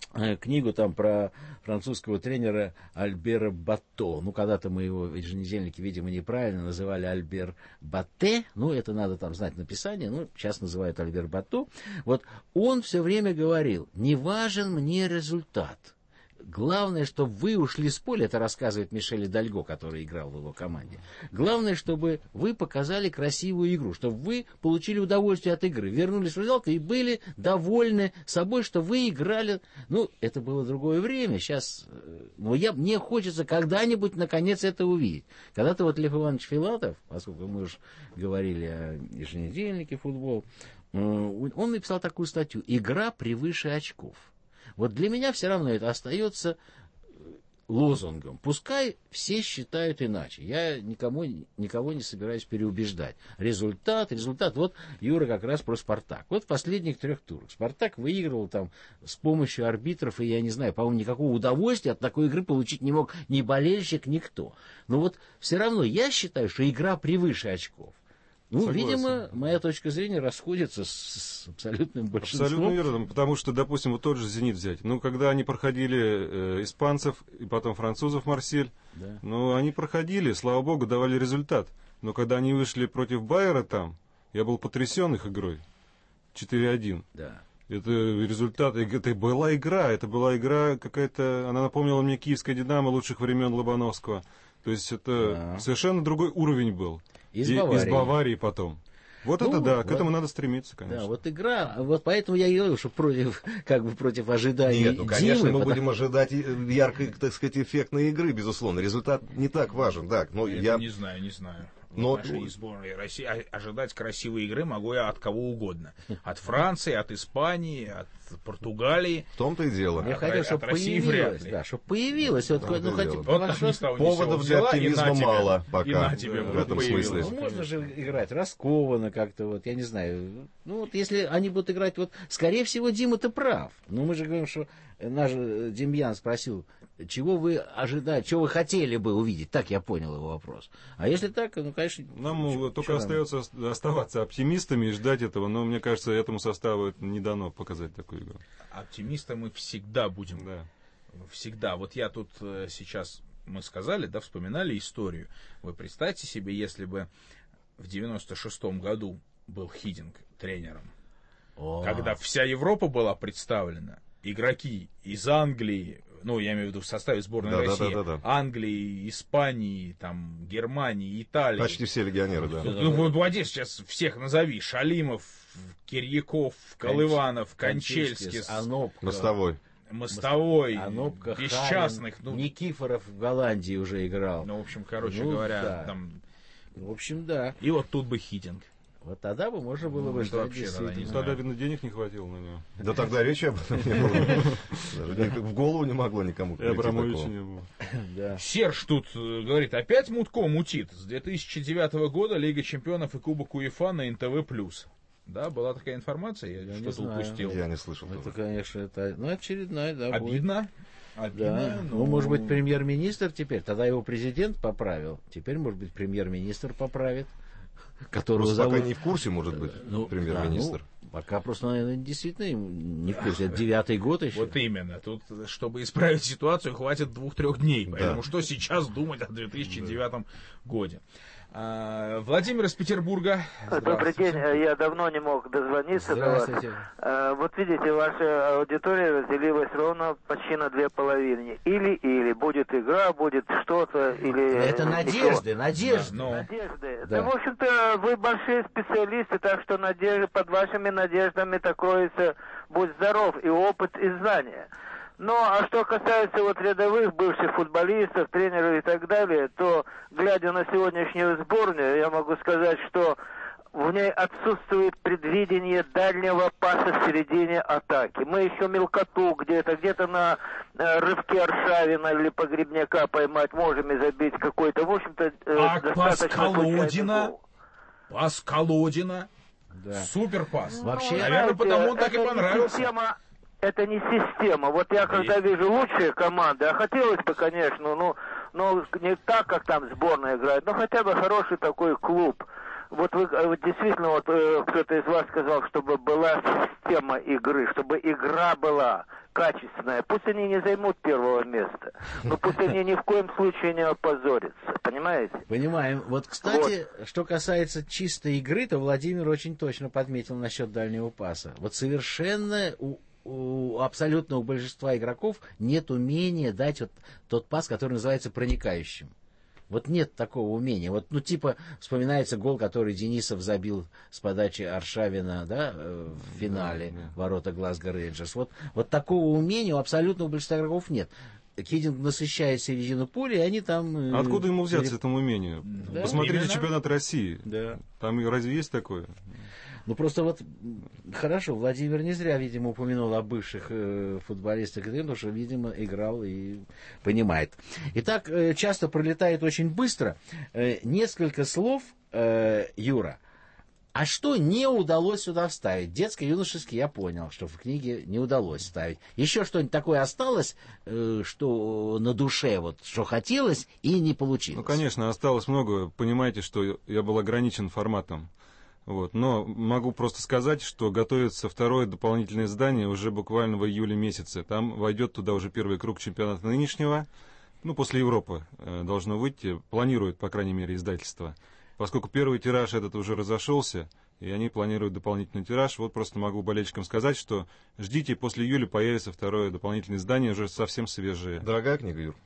книгу там про французского тренера Альбера Батто. Ну, когда-то мы его в еженедельнике, видимо, неправильно называли Альбер Батте. Ну, это надо там знать написание. Ну, сейчас называют Альбер Батто. Вот он все время говорил: не важен мне результат. Главное, чтобы вы ушли с поля, это рассказывает Мишель Дальго, который играл в его команде. Главное, чтобы вы показали красивую игру, чтобы вы получили удовольствие от игры, вернулись в зал и были довольны собой, что вы играли. Ну, это было другое время. Сейчас, но я, мне хочется когда-нибудь наконец это увидеть. Когда-то вот Лев Иванович Филатов, поскольку мы уже говорили о еженедельнике футбол, он написал такую статью: «Игра превыше очков». Вот для меня все равно это остается лозунгом. Пускай все считают иначе. Я никому, никого не собираюсь переубеждать. Результат, результат. Вот Юра как раз про «Спартак». Вот в последних трех турах «Спартак» выигрывал там с помощью арбитров, и я не знаю, по-моему, никакого удовольствия от такой игры получить не мог ни болельщик, никто. Но вот все равно я считаю, что игра превыше очков. Ну, согласен. Видимо, моя точка зрения расходится с, с абсолютным большинством. Абсолютно верно, потому что, допустим, вот тот же «Зенит» взять. Ну, когда они проходили э, испанцев и потом французов Марсель, да. Ну, они проходили, слава богу, давали результат. Но когда они вышли против Байера там, я был потрясен их игрой. четыре один. Да. Это результат, это была игра, это была игра какая-то, она напомнила мне киевское «Динамо» лучших времен Лобановского. То есть это да. Совершенно другой уровень был. Из и, Баварии. Из Баварии потом. Вот ну, это да, вот, к этому надо стремиться, конечно. Да, вот игра, вот поэтому я и говорю, что против, как бы против ожиданий. Нет, ну, конечно, Димы, мы потому... будем ожидать яркой, так сказать, эффектной игры, безусловно. Результат не так важен, да. Но я, я не знаю, не знаю. Но... В нашей сборной России ожидать красивой игры могу я от кого угодно. От Франции, от Испании, от Португалии. В том-то и дело. Я хотел, чтобы появилось. Да, чтобы появилось. Вот, ну, хоть, вот поводов для оптимизма мало пока тебе, в этом смысле. Ну, можно же играть раскованно как-то, вот, я не знаю. Ну, вот если они будут играть, вот, скорее всего, Дима, ты прав. Но мы же говорим, что наш Демьян спросил, чего вы ожидаете, чего вы хотели бы увидеть. Так я понял его вопрос. А если так, ну, конечно... Нам что, только что остается нам? оставаться оптимистами и ждать этого, но, мне кажется, этому составу не дано показать такую игру. Оптимисты мы всегда будем. Да. Всегда. Вот я тут э, сейчас, мы сказали, да, вспоминали историю. Вы представьте себе, если бы в девяносто шестом году был Хидинг тренером, О. когда вся Европа была представлена, игроки из Англии, ну, я имею в виду в составе сборной да, России, да, да, да, да. Англии, Испании, там, Германии, Италии. Почти все легионеры, да. Ну, ну, ну, один сейчас всех назови. Шалимов, Кирьяков, Колыванов, Кончельский, Анопка, Мостовой. Мостовой, Анопка, Бесчастных. Харин, ну, Никифоров в Голландии уже играл. Ну, в общем, короче ну, говоря, да. там... В общем, да. И вот тут бы Хидинг. Вот тогда бы можно было бы ждать действительно. Да, тогда, видно, денег не хватило на него. Да тогда речи об этом не было. Даже в голову не могло никому прийти такого. И Абрамовича не было. Серж тут говорит, опять Мутко мутит. С две тысячи девятого года Лига чемпионов и Кубок УЕФА на эн тэ вэ плюс. Да, была такая информация, я, я что-то упустил. Я не слышал. Это, тоже. Конечно, это, ну, очередная, да. Обидно. Будет. Обидно, да. Но... Ну, может быть, премьер-министр теперь, тогда его президент поправил, теперь, может быть, премьер-министр поправит. Которого просто зовут... пока не в курсе, может быть, ну, премьер-министр. Да, ну, пока просто, наверное, действительно не в курсе. Это девятый год еще. Вот именно. Тут, чтобы исправить ситуацию, хватит двух-трех дней. Поэтому да. Что сейчас думать о две тысячи девятом годе? А, Владимир из Петербурга. Добрый день. Я давно не мог дозвониться до вас. А, вот видите, ваша аудитория разделилась ровно почти на две половины. Или-или. Будет игра, будет что-то, или... Это надежды, надежды. Да, надежды. Да. Да, в общем-то, вы большие специалисты, так что надежды, под вашими надеждами так кроется, будь здоров, и опыт, и знания. Ну, а что касается вот рядовых бывших футболистов, тренеров и так далее, то, глядя на сегодняшнюю сборную, я могу сказать, что в ней отсутствует предвидение дальнего паса в середине атаки. Мы еще мелкоту где-то, где-то на э, рывке Аршавина или Погребняка поймать можем и забить какой-то, в общем-то, э, а пас Колодина, пас Колодина, да. Супер пас. Ну, вообще, наверное, потому так и понравился. Система, это не система. Вот я когда Есть. вижу лучшие команды, а хотелось бы, конечно, ну, ну, не так, как там сборная играет, но хотя бы хороший такой клуб. вот вы вот действительно, вот э, кто-то из вас сказал, чтобы была система игры, чтобы игра была качественная. Пусть они не займут первого места, но пусть они ни в коем случае не опозорятся, понимаете? Понимаем. Вот, кстати, вот. Что касается чистой игры, то Владимир очень точно подметил насчет дальнего паса. Вот совершенно у, у абсолютного большинства игроков нет умения дать вот тот пас, который называется проникающим. Вот нет такого умения. Вот, ну, типа, вспоминается гол, который Денисов забил с подачи Аршавина, да, в финале да, да. ворота Глазго Рейнджерс. Вот, вот такого умения у абсолютного большинства игроков нет. Кидинг насыщает середину поля, и они там... Откуда ему взяться пере... этому умению? Да? Посмотрите Именно? Чемпионат России. Да. Там разве есть такое? Ну, просто вот, хорошо, Владимир не зря, видимо, упомянул о бывших э, футболистах, потому что, видимо, играл и понимает. Итак, э, часто пролетает очень быстро. Э, несколько слов, э, Юра. А что не удалось сюда вставить? Детско-юношеский я понял, что в книге не удалось вставить. Еще что-нибудь такое осталось, э, что на душе, вот, что хотелось и не получилось? Ну, конечно, осталось много. Понимаете, что я был ограничен форматом. Вот. Но могу просто сказать, что готовится второе дополнительное издание уже буквально в июле месяце. Там войдет туда уже первый круг чемпионата нынешнего. Ну, после Европы э, должно выйти. Планирует, по крайней мере, издательство. Поскольку первый тираж этот уже разошелся, и они планируют дополнительный тираж, вот просто могу болельщикам сказать, что ждите, после июля появится второе дополнительное издание, уже совсем свежее. Дорогая книга, Юр?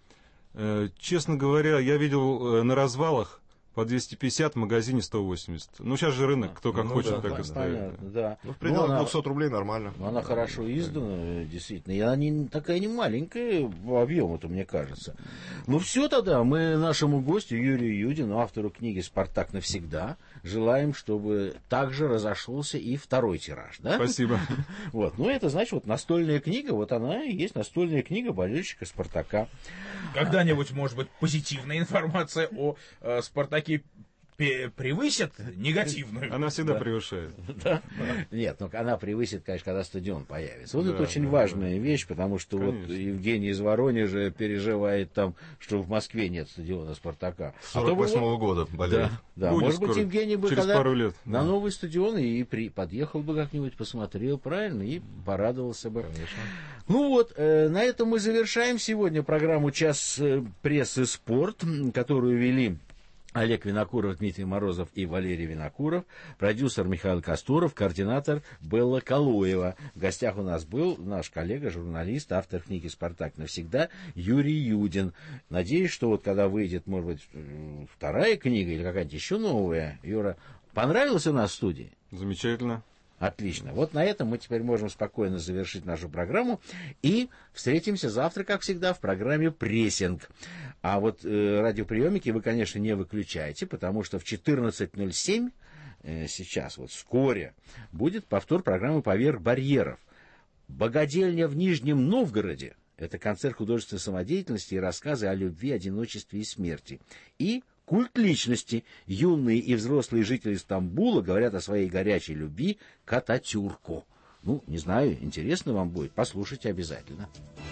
Э, честно говоря, я видел э, на развалах по двести пятьдесят, в магазине сто восемьдесят. Ну, сейчас же рынок, кто как ну, хочет, да, так и ставит. Да. Ну, в пределах ну, двухсот рублей нормально. Она хорошо издана, действительно. И она не, такая не маленькая по объему-то, мне кажется. Ну, все тогда. Мы нашему гостю Юрию Юдину, автору книги «Спартак навсегда», желаем, чтобы также разошелся и второй тираж. Да? Спасибо. Вот. Ну, это значит, вот настольная книга, вот она и есть настольная книга болельщика «Спартака». Когда-нибудь, может быть, позитивная информация о э, «Спартаке» превысит негативную. Она всегда да. превышает. Да? Да. Нет, ну она превысит, конечно, когда стадион появится. Вот да, это очень да, важная да. вещь, потому что конечно. Вот Евгений из Воронежа переживает там, что в Москве нет стадиона «Спартака». сорок восьмого года болеет. Да, да. Может скоро, быть, Евгений бы через когда пару лет. на да. новый стадион и при... подъехал бы как-нибудь, посмотрел правильно и порадовался бы. Конечно. Ну вот, э, на этом мы завершаем сегодня программу «Час прессы спорт», которую вели Олег Винокуров, Дмитрий Морозов и Валерий Винокуров, продюсер Михаил Кастуров, координатор Белла Калуева. В гостях у нас был наш коллега, журналист, автор книги «Спартак навсегда» Юрий Юдин. Надеюсь, что вот когда выйдет, может быть, вторая книга или какая-нибудь еще новая, Юра, понравилось у нас в студии? Замечательно. Отлично. Вот на этом мы теперь можем спокойно завершить нашу программу и встретимся завтра, как всегда, в программе «Прессинг». А вот э, радиоприемники вы, конечно, не выключайте, потому что в четырнадцать ноль семь э, сейчас, вот вскоре, будет повтор программы «Поверх барьеров». «Богадельня в Нижнем Новгороде» — это концерт художественной самодеятельности и рассказы о любви, одиночестве и смерти. И «Культ личности». Юные и взрослые жители Стамбула говорят о своей горячей любви к Ататюрку. Ну, не знаю, интересно вам будет, послушайте обязательно.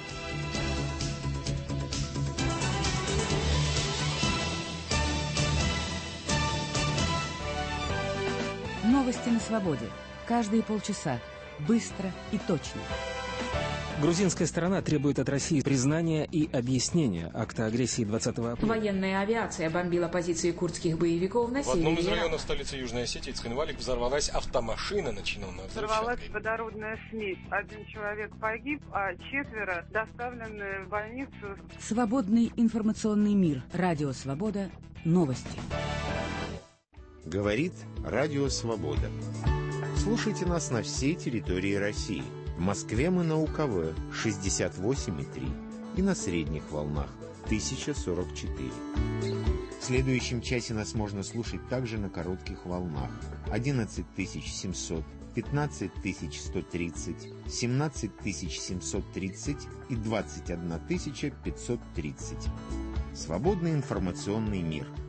Новости на свободе. Каждые полчаса. Быстро и точно. Грузинская сторона требует от России признания и объяснения акта агрессии двадцатого апреля. Военная авиация бомбила позиции курдских боевиков на севере. В одном из районов столицы Южной Осетии Цхинвалик взорвалась автомашина, начиненная взорвалась водородная смесь. Один человек погиб, а четверо доставлены в больницу. Свободный информационный мир. Радио «Свобода». Новости. Говорит Радио «Свобода». Слушайте нас на всей территории России. В Москве мы на УКВ шестьдесят восемь и три и на средних волнах тысяча сорок четыре. В следующем часе нас можно слушать также на коротких волнах одиннадцать тысяч семьсот, пятнадцать тысяч сто тридцать, семнадцать тысяч семьсот тридцать и двадцать одна тысяча пятьсот тридцать. Свободный информационный мир.